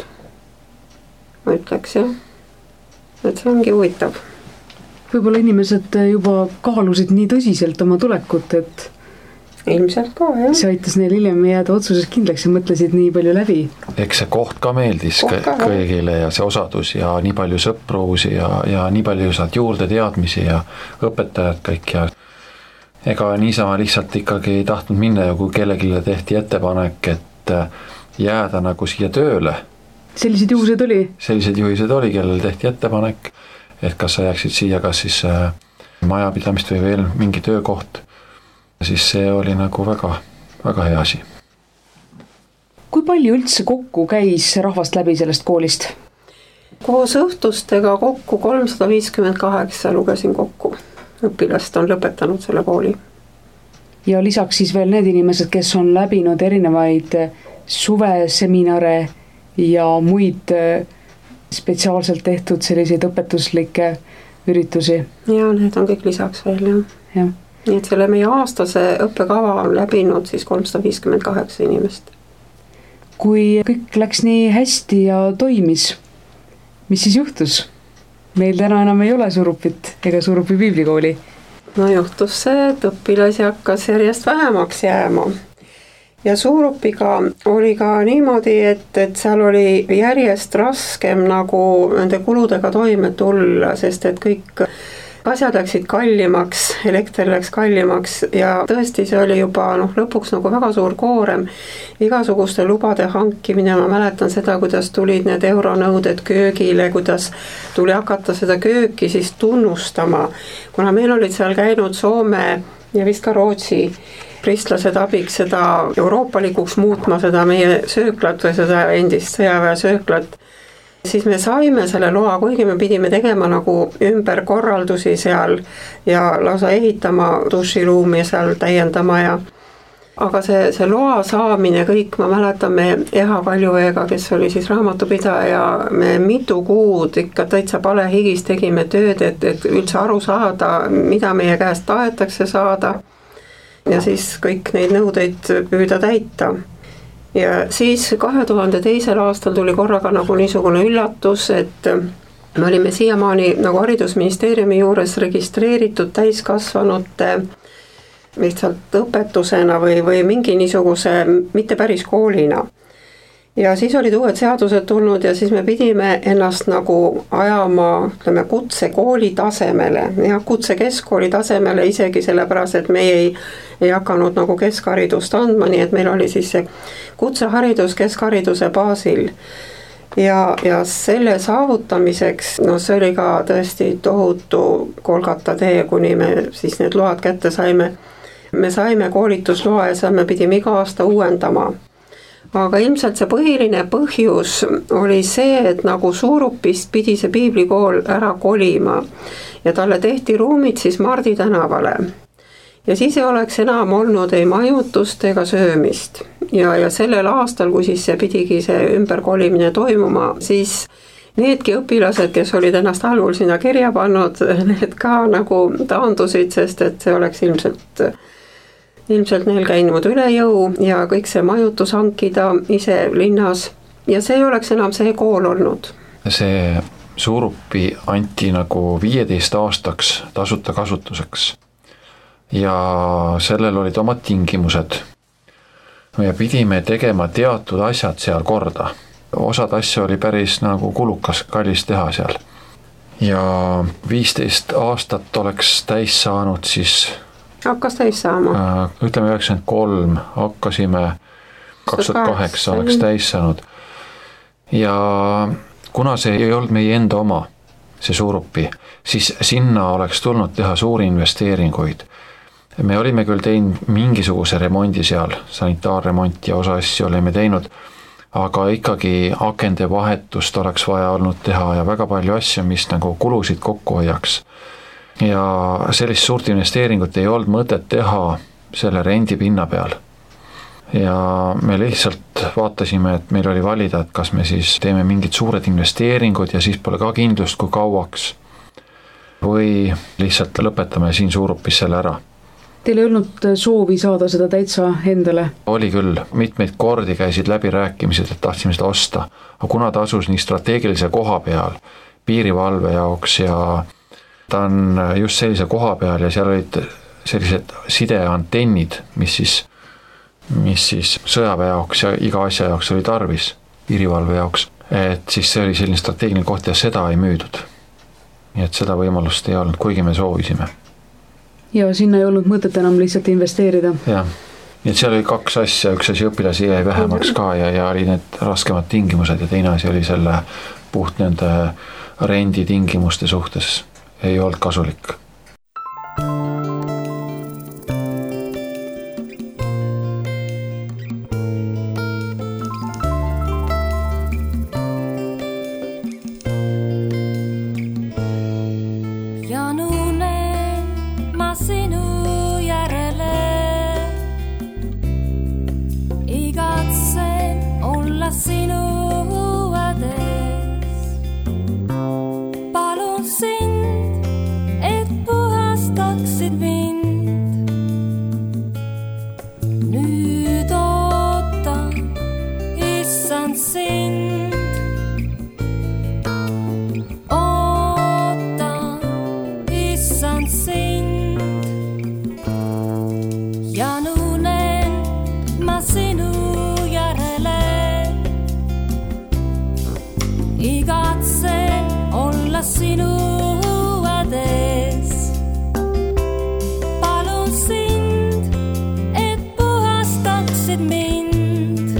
A: ma ütleks jah, et see ongi huvitav.
C: Võib-olla inimesed juba kaalusid nii tõsiselt oma tulekut, et
A: ilmselt ka, jah.
C: See aitas neil hiljem jääda otsuses kindlaks ja mõtlesid nii palju läbi.
D: Eks see koht ka meeldis koht ka, kõigile ja see osadus ja nii palju sõpruusi ja, ja nii palju saad juurde teadmisi ja õpetajad kõik ja ega niisama lihtsalt ikkagi ei tahtnud minna ja kui kellegile tehti ettepanek, et jääda nagu siia tööle.
C: Sellised juhused oli?
D: Sellised juhised oli, kellel tehti ettepanek, et kas sa jääksid siia kas siis majapidamist või veel mingi töökoht, siis see oli nagu väga, väga hea asi.
C: Kui palju üldse kokku käis rahvast läbi sellest koolist?
A: koos õhtustega kokku kolmsada viiskümmend kaheksa lugesin kokku. Õpilast on lõpetanud selle kooli.
C: Ja lisaks siis veel need inimesed, kes on läbinud erinevaid suveseminare ja muid spetsiaalselt tehtud selliseid õpetuslikke üritusi.
A: Ja need on kõik lisaks veel, jah.
C: Ja.
A: Nii et selle meie aastase õppekava on läbinud siis kolmsada viiskümmend kaheksa inimest.
C: Kui kõik läks nii hästi ja toimis, mis siis juhtus? Meil täna enam ei ole Suurupit ega Suurupi piiblikooli.
A: No juhtus see, et õpilasi hakkas järjest vähemaks jääma. Ja Suurupiga oli ka niimoodi, et, et seal oli järjest raskem nagu nende kuludega toime tulla, sest et kõik asjad läksid kallimaks, elekter läks kallimaks ja tõesti see oli juba noh, lõpuks nagu väga suur koorem. Igasuguste lubade hankimine, ma mäletan seda, kuidas tulid need euronõuded köögile, kuidas tuli hakata seda kööki siis tunnustama, kuna meil olid seal käinud Soome ja vist ka Rootsi kristlased abiks seda euroopalikuks muutma, seda meie sööklat või seda endist sõjaväe sööklat. Siis me saime selle loa, kuigi me pidime tegema nagu ümberkorraldusi seal ja lausa ehitama duširuumi seal täiendama ja aga see, see loa saamine kõik, ma mäletan me Eha Kaljuveega, kes oli siis raamatupidaja, me mitu kuud ikka täitsa palehigis tegime tööd, et, et üldse aru saada, mida meie käest tahetakse saada ja siis kõik neid nõudeid püüda täita. Ja siis kahe tuhande teisel aastal tuli korraga nagu niisugune üllatus, et me olime siiamaani nagu haridusministeeriumi juures registreeritud täiskasvanute lihtsalt õpetusena või, või mingi niisuguse mitte päris koolina. Ja siis olid uued seadused tulnud ja siis me pidime ennast nagu ajama, ütleme, kutsekooli tasemele ja kutsekeskkooli tasemele isegi sellepärast, et me ei, ei hakanud nagu keskharidust andma, nii et meil oli siis see kutseharidus keskhariduse baasil. Ja, ja selle saavutamiseks, no see oli ka tõesti tohutu Kolgata tee, kuni me siis need load kätte saime. Me saime koolitusloa ja seda me pidime iga aasta uuendama. Aga ilmselt see põhiline põhjus oli see, et nagu Suurupist pidi see piiblikool ära kolima ja talle tehti ruumid siis Mardi tänavale. Ja siis ei oleks enam olnud ei majutust ega söömist. Ja, ja sellel aastal, kui siis see pidigi see ümberkolimine toimuma, siis needki õpilased, kes olid ennast algul sinna kirja pannud, need ka nagu taandusid, sest et see oleks ilmselt... ilmselt neil käinud üle jõu ja kõik see majutus hankida ise linnas ja see ei oleks enam see kool olnud.
D: See Suurupi anti nagu viieteist aastaks tasuta kasutuseks ja sellel olid omad tingimused. Me pidime tegema teatud asjad seal korda. Osad asja oli päris nagu kulukas, kallis teha seal. Ja viisteist aastat oleks täis saanud siis
A: hakkas täis saama.
D: Ütleme üheksakümmend kolm, hakkasime kaks tuhat kaheksa oleks täis saanud. Ja kuna see ei olnud meie enda oma, see Suurupi, siis sinna oleks tulnud teha suuri investeeringuid. Me olime küll teinud mingisuguse remondi seal, sanitaarremont ja osa asju olime teinud, aga ikkagi akende vahetust oleks vaja olnud teha ja väga palju asju, mis nagu kulusid kokku hoiaks. Ja sellist suurt investeeringut ei olnud mõtet teha selle rendipinna peal. Ja me lihtsalt vaatasime, et meil oli valida, et kas me siis teeme mingid suured investeeringud ja siis pole ka kindlust kui kauaks. Või lihtsalt lõpetame siin Suurupis selle ära.
C: Teil ei olnud soovi saada seda täitsa endale?
D: Oli küll, mitmeid kordi käisid läbi rääkimised, et tahtsime seda osta. Aga kuna ta asus nii strateegilise koha peal, piirivalve jaoks ja ta on just sellise koha peal ja seal olid sellised sideantennid, mis siis, mis siis sõjaväe jaoks ja iga asja jaoks oli tarvis, piirivalve jaoks. Et siis see oli selline strateegiline koht ja seda ei müüdud. Nii et seda võimalust ei olnud, kuigi me soovisime.
C: Ja sinna ei olnud mõtet enam lihtsalt investeerida.
D: Jah, nii et seal oli kaks asja, üks asi õpilasi jäi vähemaks ka ja, ja oli need raskemad tingimused ja teine asi oli selle puht nende rendi tingimuste suhtes. Ei olnud kasulik.
B: sinu ees. Palun sind, et puhastaksid mind.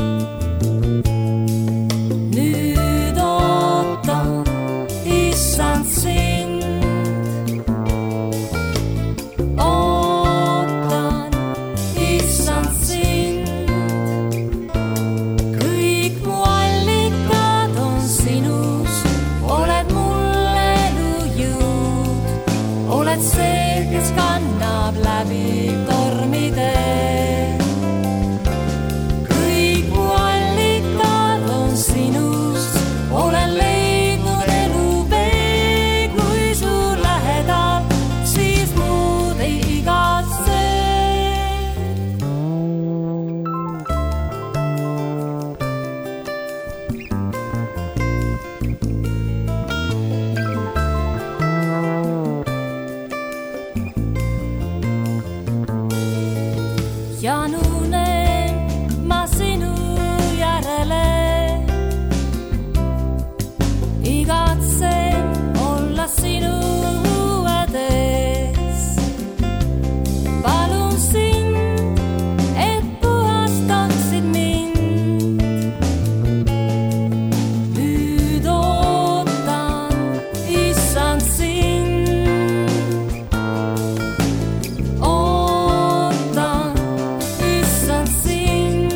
B: Nüüd ootan, issand sind. Ootan, issand sind. Kõik mu allikad on sinus. Oled mul elujõud. Oled see, kes kannab läbi tormide. Kõik mu allikad on sinus. Olen leidnud elu vee, kui su lähedal, siis muud ei igatse. Janunen ma sinu järele. Igatsen olla sinu ees. Palun sind, et puhastaksid mind. Nüüd ootan, issand sind. Ootan, issand sind.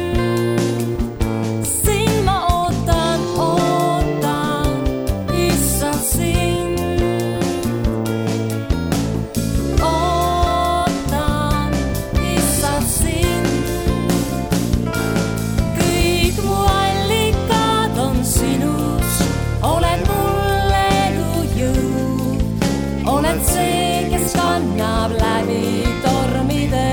B: Sind ma ootan, ootan, issand sind. Ootan, issand sind. Kõik mu allikad on sinus. Oled mul elujõud. Oled see, kes kannab läbi tormide.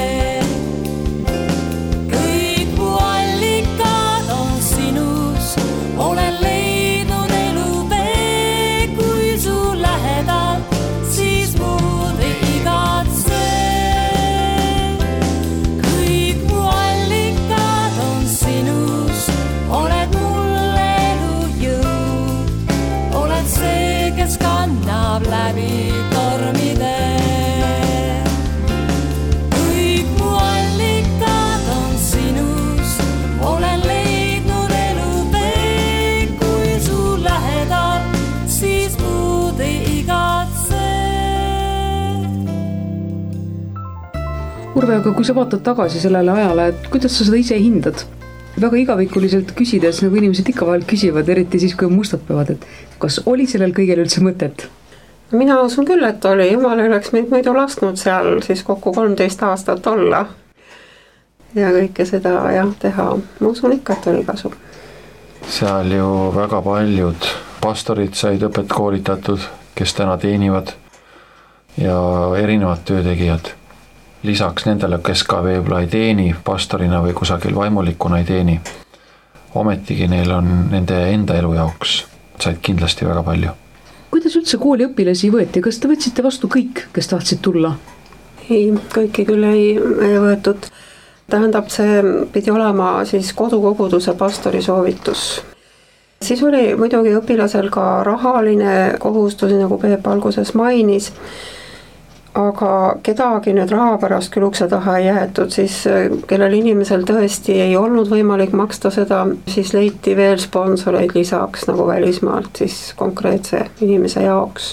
B: Kõik mu allikad on sinus. Olen leidnud elu vee, kui su lähedal, siis muud ei igatse. Kõik mu allikad on sinus. Oled mul elujõud. Oled see, kes kannab läbi tormide. Kõik mu allikad on sinus. Olen leidnud elu vee, kui su lähedal, siis muud ei igatse.
C: Urve, aga kui sa vaatad tagasi sellele ajale, et kuidas sa seda ise hindad? Väga igavikuliselt küsides, nagu inimesed ikka vahel küsivad, eriti siis, kui on mustad päevad, et kas oli sellel kõigel üldse mõtet?
A: Mina usun küll, et oli. Jumal ei oleks meid muidu lasknud seal siis kokku kolmteist aastat olla. Ja kõike seda jah teha. Ma usun ikka, et oli kasu.
D: seal ju väga paljud pastorid said õpet koolitatud, kes täna teenivad, ja erinevad töötegijad. Lisaks nendele, kes ka võib-olla ei teeni pastorina või kusagil vaimulikuna ei teeni, ometigi neil on nende enda elu jaoks, said kindlasti väga palju.
C: Kuidas üldse kooli õpilasi võeti? Kas te võtsite vastu kõik, kes tahtsid tulla?
A: Ei, kõiki küll ei, ei võetud. Tähendab, see pidi olema siis kodukoguduse pastori soovitus. Siis oli muidugi õpilasel ka rahaline kohustus, nagu Peep alguses mainis, aga kedagi nüüd raha pärast küll ukse taha ei jäetud, siis kellel inimesel tõesti ei olnud võimalik maksta seda, siis leiti veel sponsoreid lisaks nagu välismaalt siis konkreetse inimese jaoks.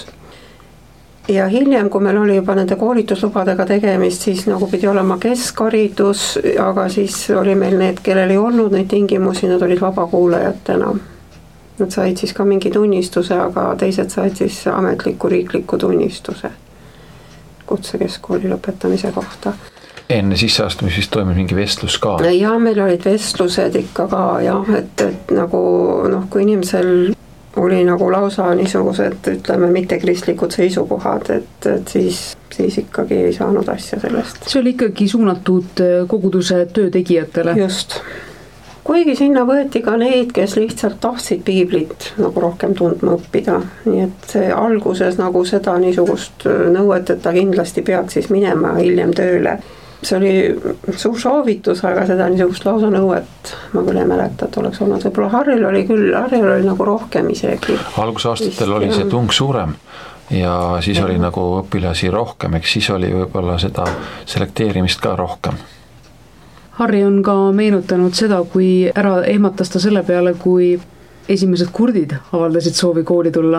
A: Ja hiljem, kui meil oli juba nende koolituslubadega tegemist, siis nagu pidi olema keskharidus, aga siis oli meil need, kellel ei olnud neid tingimusi, nad olid vabakuulajatena. Nad said siis ka mingi tunnistuse, aga teised said siis ametliku riikliku tunnistuse kutsekeskkooli lõpetamise kohta.
D: Enne sisseastumist vist toimus mingi vestlus ka?
A: Ja meil olid vestlused ikka ka, jah, et, et nagu noh, kui inimesel oli nagu lausa niisugused, ütleme, mittekristlikud seisukohad, et, et siis, siis ikkagi ei saanud asja sellest.
C: See oli ikkagi suunatud koguduse töötegijatele?
A: Just. Kuigi sinna võeti ka neid, kes lihtsalt tahtsid piiblit nagu rohkem tundma õppida, nii et see alguses nagu seda niisugust nõuet, et ta kindlasti peaks siis minema hiljem tööle, see oli suur soovitus, aga seda niisugust lausa nõuet ma küll ei mäleta, et oleks olnud, võib-olla Harril oli küll, Harril oli nagu rohkem isegi.
D: Algusaastatel oli see tung suurem ja siis ja. oli nagu õpilasi rohkem, eks siis oli võib-olla seda selekteerimist ka rohkem.
C: Harri on ka meenutanud seda, kui ära ehmatas ta selle peale, kui esimesed kurdid avaldasid soovi kooli tulla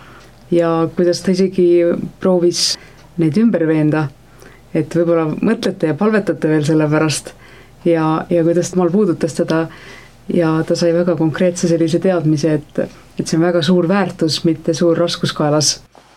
C: ja kuidas ta isegi proovis neid ümber veenda, et võib-olla mõtlete ja palvetate veel selle pärast ja, ja kuidas mal puudutas teda ja ta sai väga konkreetse sellise teadmise, et, et see on väga suur väärtus, mitte suur raskuskaelas.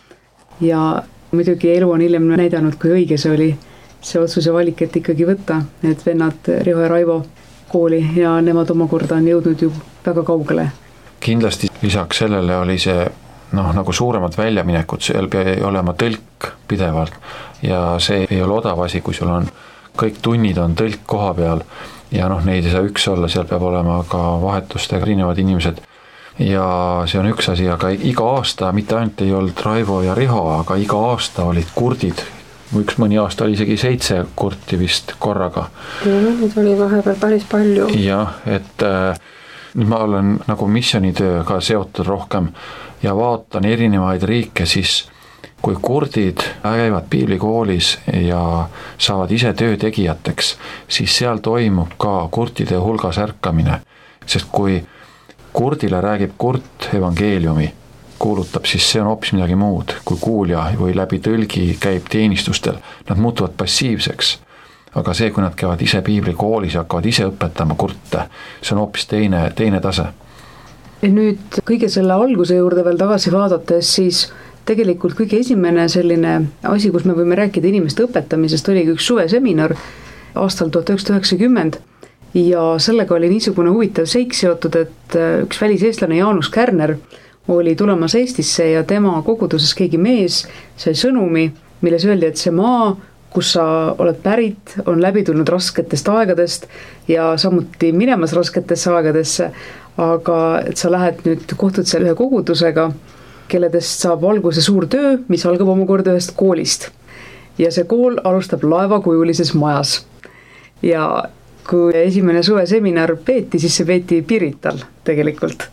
C: Ja muidugi elu on hiljem näidanud, kui õige see oli, see otsus ja valik, et ikkagi võtta need vennad Riho ja Raivo kooli ja nemad omakorda on jõudnud ju väga kaugele.
D: Kindlasti lisaks sellele oli see noh, nagu suuremad väljaminekut, seal peab olema tõlk pidevalt ja see ei ole odav asi, kui sul on kõik tunnid on tõlk koha peal ja noh, neid ei saa üks olla, seal peab olema ka vahetustega erinevad inimesed ja see on üks asi, aga iga aasta mitte ainult ei olnud Raivo ja Riho, aga iga aasta olid kurdid, üks mõni aasta oli isegi seitse kurti vist korraga.
A: Ja nüüd oli vahepeal päris palju.
D: Jah, et äh, nüüd ma olen nagu missioonitööga seotud rohkem ja vaatan erinevaid riike, siis kui kurdid käivad piiblikoolis ja saavad ise töötegijateks, siis seal toimub ka kurtide hulgas ärkamine. Sest kui kurdile räägib kurt evangeeliumi, kuulutab, siis see on hoopis midagi muud, kui kuulja või läbi tõlgi käib teenistustel, nad muutuvad passiivseks. Aga see, kui nad käivad ise piiblikoolis ja hakkavad ise õpetama kurte, see on hoopis teine, teine tase.
C: Ja nüüd kõige selle alguse juurde veel tagasi vaadates, siis tegelikult kõige esimene selline asi, kus me võime rääkida inimeste õpetamisest, oli üks suveseminar aastal tuhat üheksasada üheksakümmend ja sellega oli niisugune huvitav seik seotud, et üks väliseestlane Jaanus Kärner oli tulemas Eestisse ja tema koguduses keegi mees sai sõnumi, milles öeldi, et see maa, kus sa oled pärit, on läbi tulnud rasketest aegadest ja samuti minemas rasketesse aegadesse, aga et sa lähed nüüd, kohtud seal ühe kogudusega, kelledest saab alguse suur töö, mis algab omakorda ühest koolist. Ja see kool alustab laevakujulises majas. Ja kui esimene suveseminar peeti, siis see peeti Pirital tegelikult.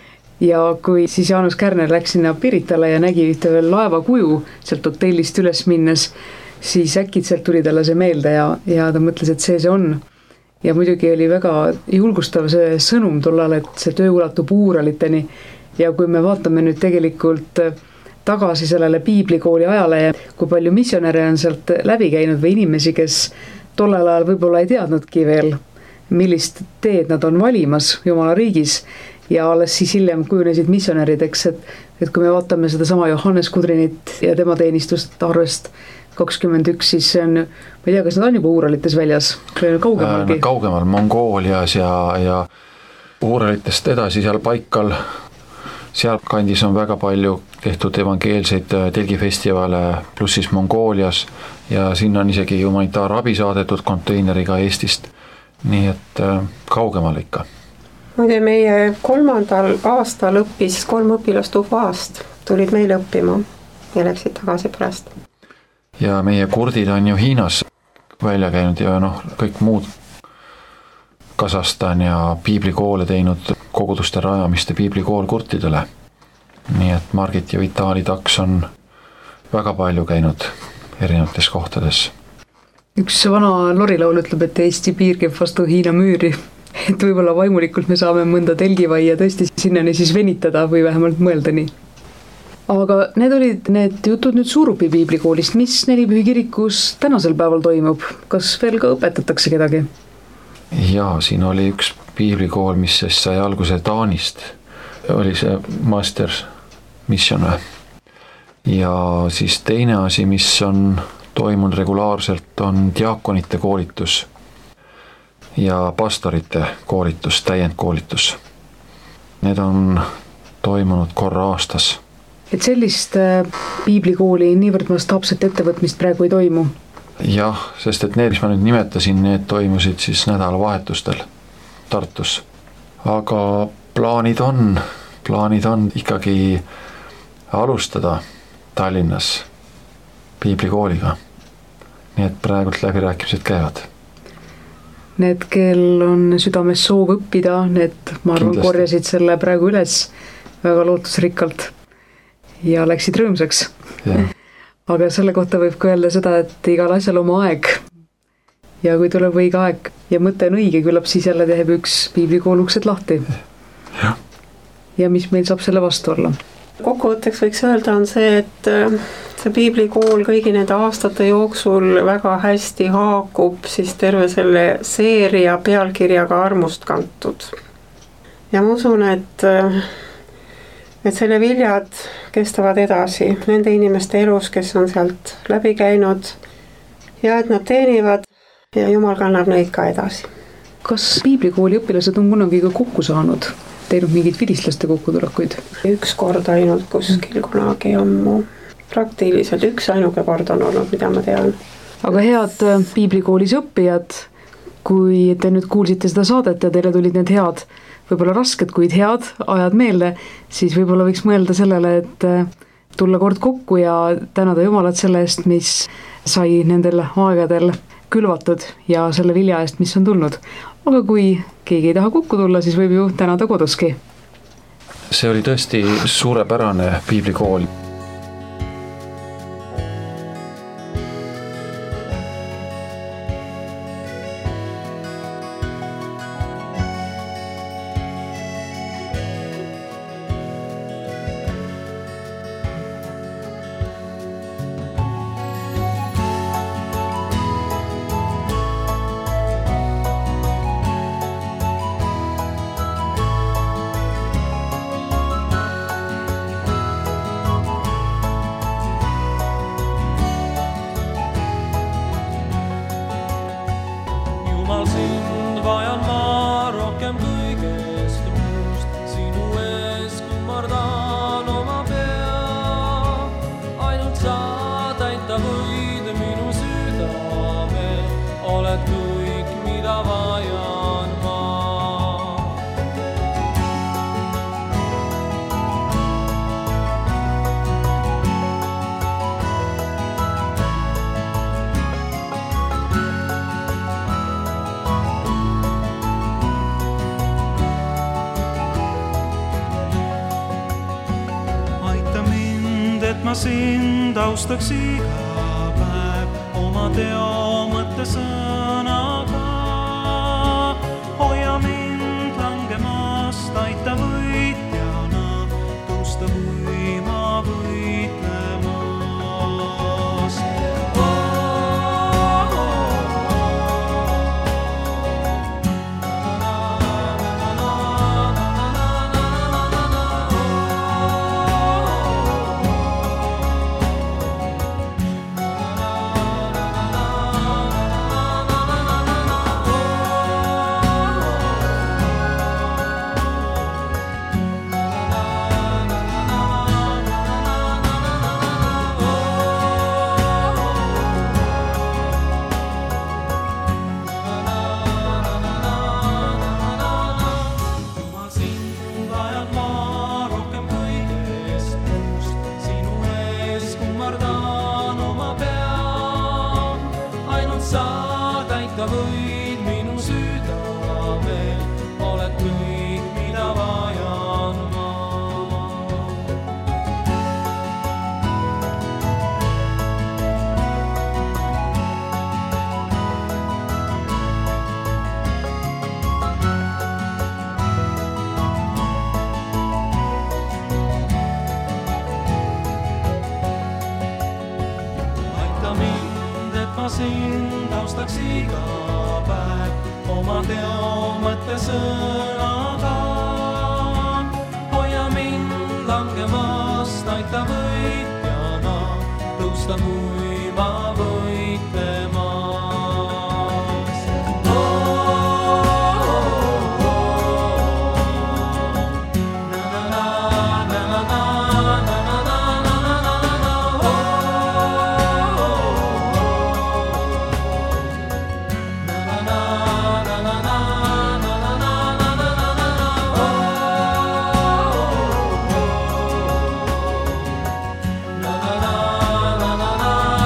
C: Ja kui siis Jaanus Kärner läks sinna Piritale ja nägi ühte veel laevakuju sealt hotellist üles minnes, siis äkitselt tuli talle see meelde ja, ja ta mõtles, et see see on. Ja muidugi oli väga julgustav see sõnum tollal, et see töö ulatub uuraliteni ja kui me vaatame nüüd tegelikult tagasi sellele piiblikooli ajale ja kui palju missionäre on sealt läbi käinud või inimesi, kes tollel ajal võib-olla ei teadnudki veel, millist teed nad on valimas Jumala riigis ja alles siis hiljem kujunesid missionärideks, et, et kui me vaatame seda sama Johannes Kudrinit ja tema teenistust arvest kakskümmend üks, siis see on, ma ei tea, kas nad on juba uuralites väljas, kaugemalgi?
D: Kaugemal, Mongoolias ja, ja uuralitest edasi seal Paikal, seal kandis on väga palju tehtud evangeelseid telgifestivale, pluss siis Mongoolias ja sinna on isegi humanitaarabi saadetud konteineriga Eestist, nii et kaugemal ikka.
A: Muide, meie kolmandal aastal õppis kolm õpilast Ufast, tulid meile õppima ja läksid tagasi pärast.
D: Ja meie kurdid on ju Hiinas välja käinud ja noh, kõik muud Kasahstan ja piiblikoole teinud koguduste rajamist ja piiblikool kurtidele. Nii et Margit ja Vitali Taks on väga palju käinud erinevates kohtades.
C: Üks vana lorilaul ütleb, et Eesti piir käib vastu Hiina müüri, et võib-olla vaimulikult me saame mõnda telgivaia tõesti sinnani siis venitada või vähemalt mõelda nii. Aga need olid need jutud nüüd Suurupi piiblikoolist, mis Nelipühi kirikus tänasel päeval toimub, kas veel ka õpetatakse kedagi?
D: Jaa, siin oli üks piiblikool, mis sai alguse Taanist, oli see Master Mission ja siis teine asi, mis on toimunud regulaarselt, on diaakonite koolitus ja pastorite koolitus, täiendkoolitus. Need on toimunud korra aastas.
C: Et sellist piiblikooli niivõrd mastaapset ettevõtmist praegu ei toimu?
D: Jah, sest et need, mis ma nüüd nimetasin, need toimusid siis nädalavahetustel Tartus. Aga plaanid on, plaanid on ikkagi alustada Tallinnas piiblikooliga. nii et praegult läbirääkimised käivad.
C: Need, kel on südames soov õppida, need, ma arvan,
D: Kindlasti.
C: korjasid selle praegu üles väga lootusrikkalt ja läksid rõõmsaks.
D: Ja.
C: Aga selle kohta võib ka öelda seda, et igal asjal oma aeg. Ja kui tuleb õige aeg ja mõte on õige, küllap siis jälle teeb üks piiblikool uksed lahti.
D: Ja.
C: Ja mis meil saab selle vastu olla?
A: Kokkuvõtteks võiks öelda on see, et see piiblikool kõigi nende aastate jooksul väga hästi haakub siis terve selle seeria pealkirjaga Armust kantud. Ja ma usun, et, et selle viljad kestavad edasi nende inimeste elus, kes on sealt läbi käinud ja et nad teenivad ja Jumal kannab neid ka edasi.
C: Kas piiblikooli õpilased on kunagi ka kokku saanud? Teinud mingid vilistlaste kokkutulekuid?
A: Üks kord ainult kuskil kunagi ammu. Praktiliselt üks ainuke kord on olnud, mida ma tean.
C: Aga head piiblikoolis õppijad, kui te nüüd kuulsite seda saadet ja teile tulid need head, võib-olla rasked, kuid head ajad meelde, siis võib-olla võiks mõelda sellele, et tulla kord kokku ja tänada Jumalat selle eest, mis sai nendel aegadel külvatud ja selle vilja eest, mis on tulnud. Aga kui keegi ei taha kokku tulla, siis võib ju tänada koduski.
D: See oli tõesti suurepärane piiblikool.
F: Ma sind austaks iga päev oma teo mõtte sõnaga. Hoia mind langemast, aita võitjana, tõusta võima võitlemas. Sind austaks iga päev oma teo mõtte sõnaga. Hoia mind langemast, aita võitjana, tõusta võima võitlemas. Na na na na na na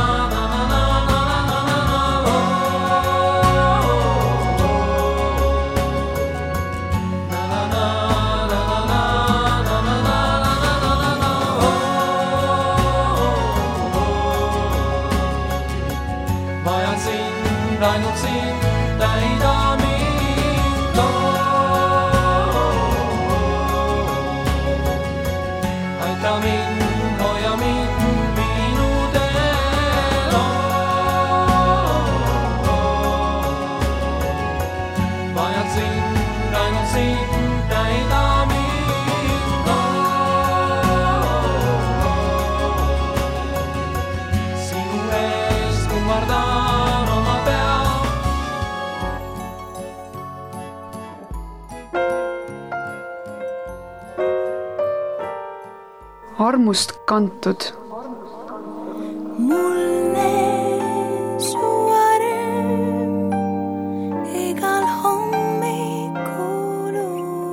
E: ainult sind täida mind. Aita mind, hoia mind minu teel. Vajan sind, ainult sind täida mind. Sinu eest kummardan oma pea.
G: Armust kantud.
B: Mulle su arm igal hommikul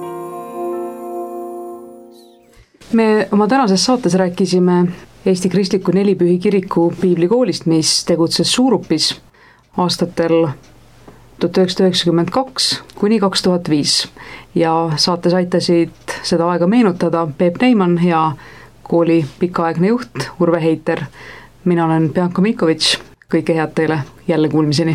B: uus.
C: Me oma tänases saates rääkisime Eesti Kristliku Nelipühi Kiriku piiblikoolist, mis tegutses Suurupis aastatel tuhat üheksasada üheksakümmend kaks kuni kaks tuhat viis ja saates aitasid seda aega meenutada Peep Neiman ja kooli pikaaegne juht Urve Heiter. Mina olen Bianca Mikovitš, kõike head teile, jälle kuulmiseni.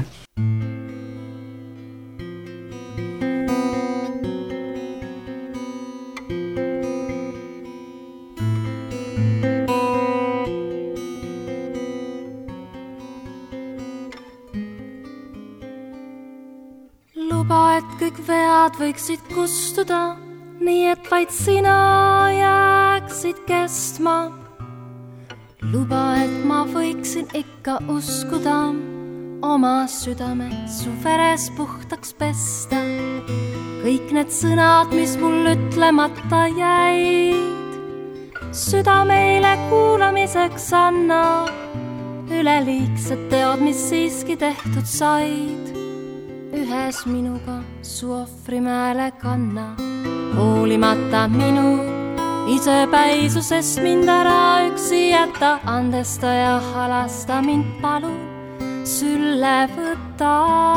B: Luba, et kõik vead võiksid kustuda, nii et vaid sina jääksid kestma. Luba, et ma võiksin ikka uskuda, oma südame su veres puhtaks pesta. Kõik need sõnad, mis mul ütlemata jäid, südameile kuulamiseks anna. Üleliigsed teod, mis siiski tehtud said, ühes minuga su ohvrimäele kanna. Hoolimata minu isepäisusest mind ära üksi jätta, andesta ja halasta mind palun sülle võtta.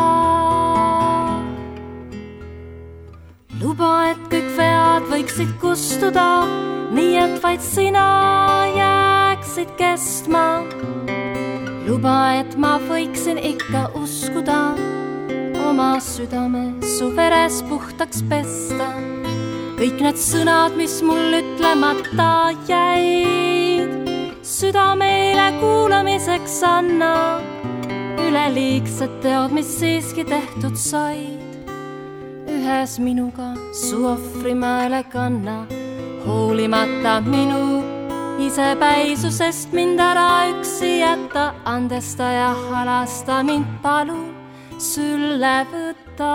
B: Luba, et kõik vead võiksid kustuda, nii et vaid sina jääksid kestma. Luba, et ma võiksin ikka uskuda, oma südame su veres puhtaks pesta. Kõik need sõnad, mis mul ütlemata jäid, südameile kuulamiseks anna. Üleliigsed teod, mis siiski tehtud said, ühes minuga su ohvrimäele kanna. Hoolimata minu isepäisusest mind ära üksi jätta, andesta ja halasta mind palun sülle võtta.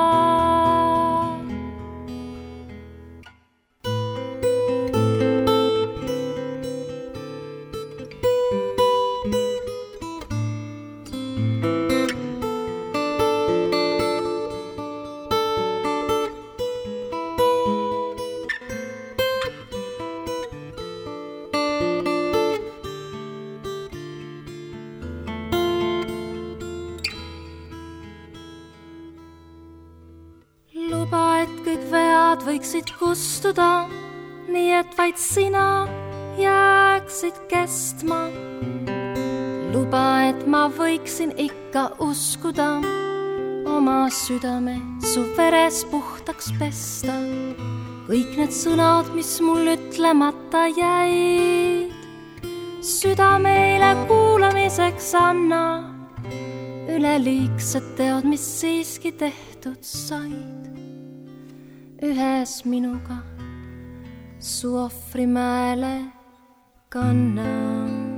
B: Luba, et kõik vead võiksid kustuda, nii et vaid sina jääksid kestma. Luba, et ma võiksin ikka uskuda, oma südame su veres puhtaks pesta. Kõik need sõnad, mis mul ütlemata jäid, südameile kuulamiseks anna. Üleliigsed teod, mis siiski tehtud said, ühes minuga su ohvrimäele kanna.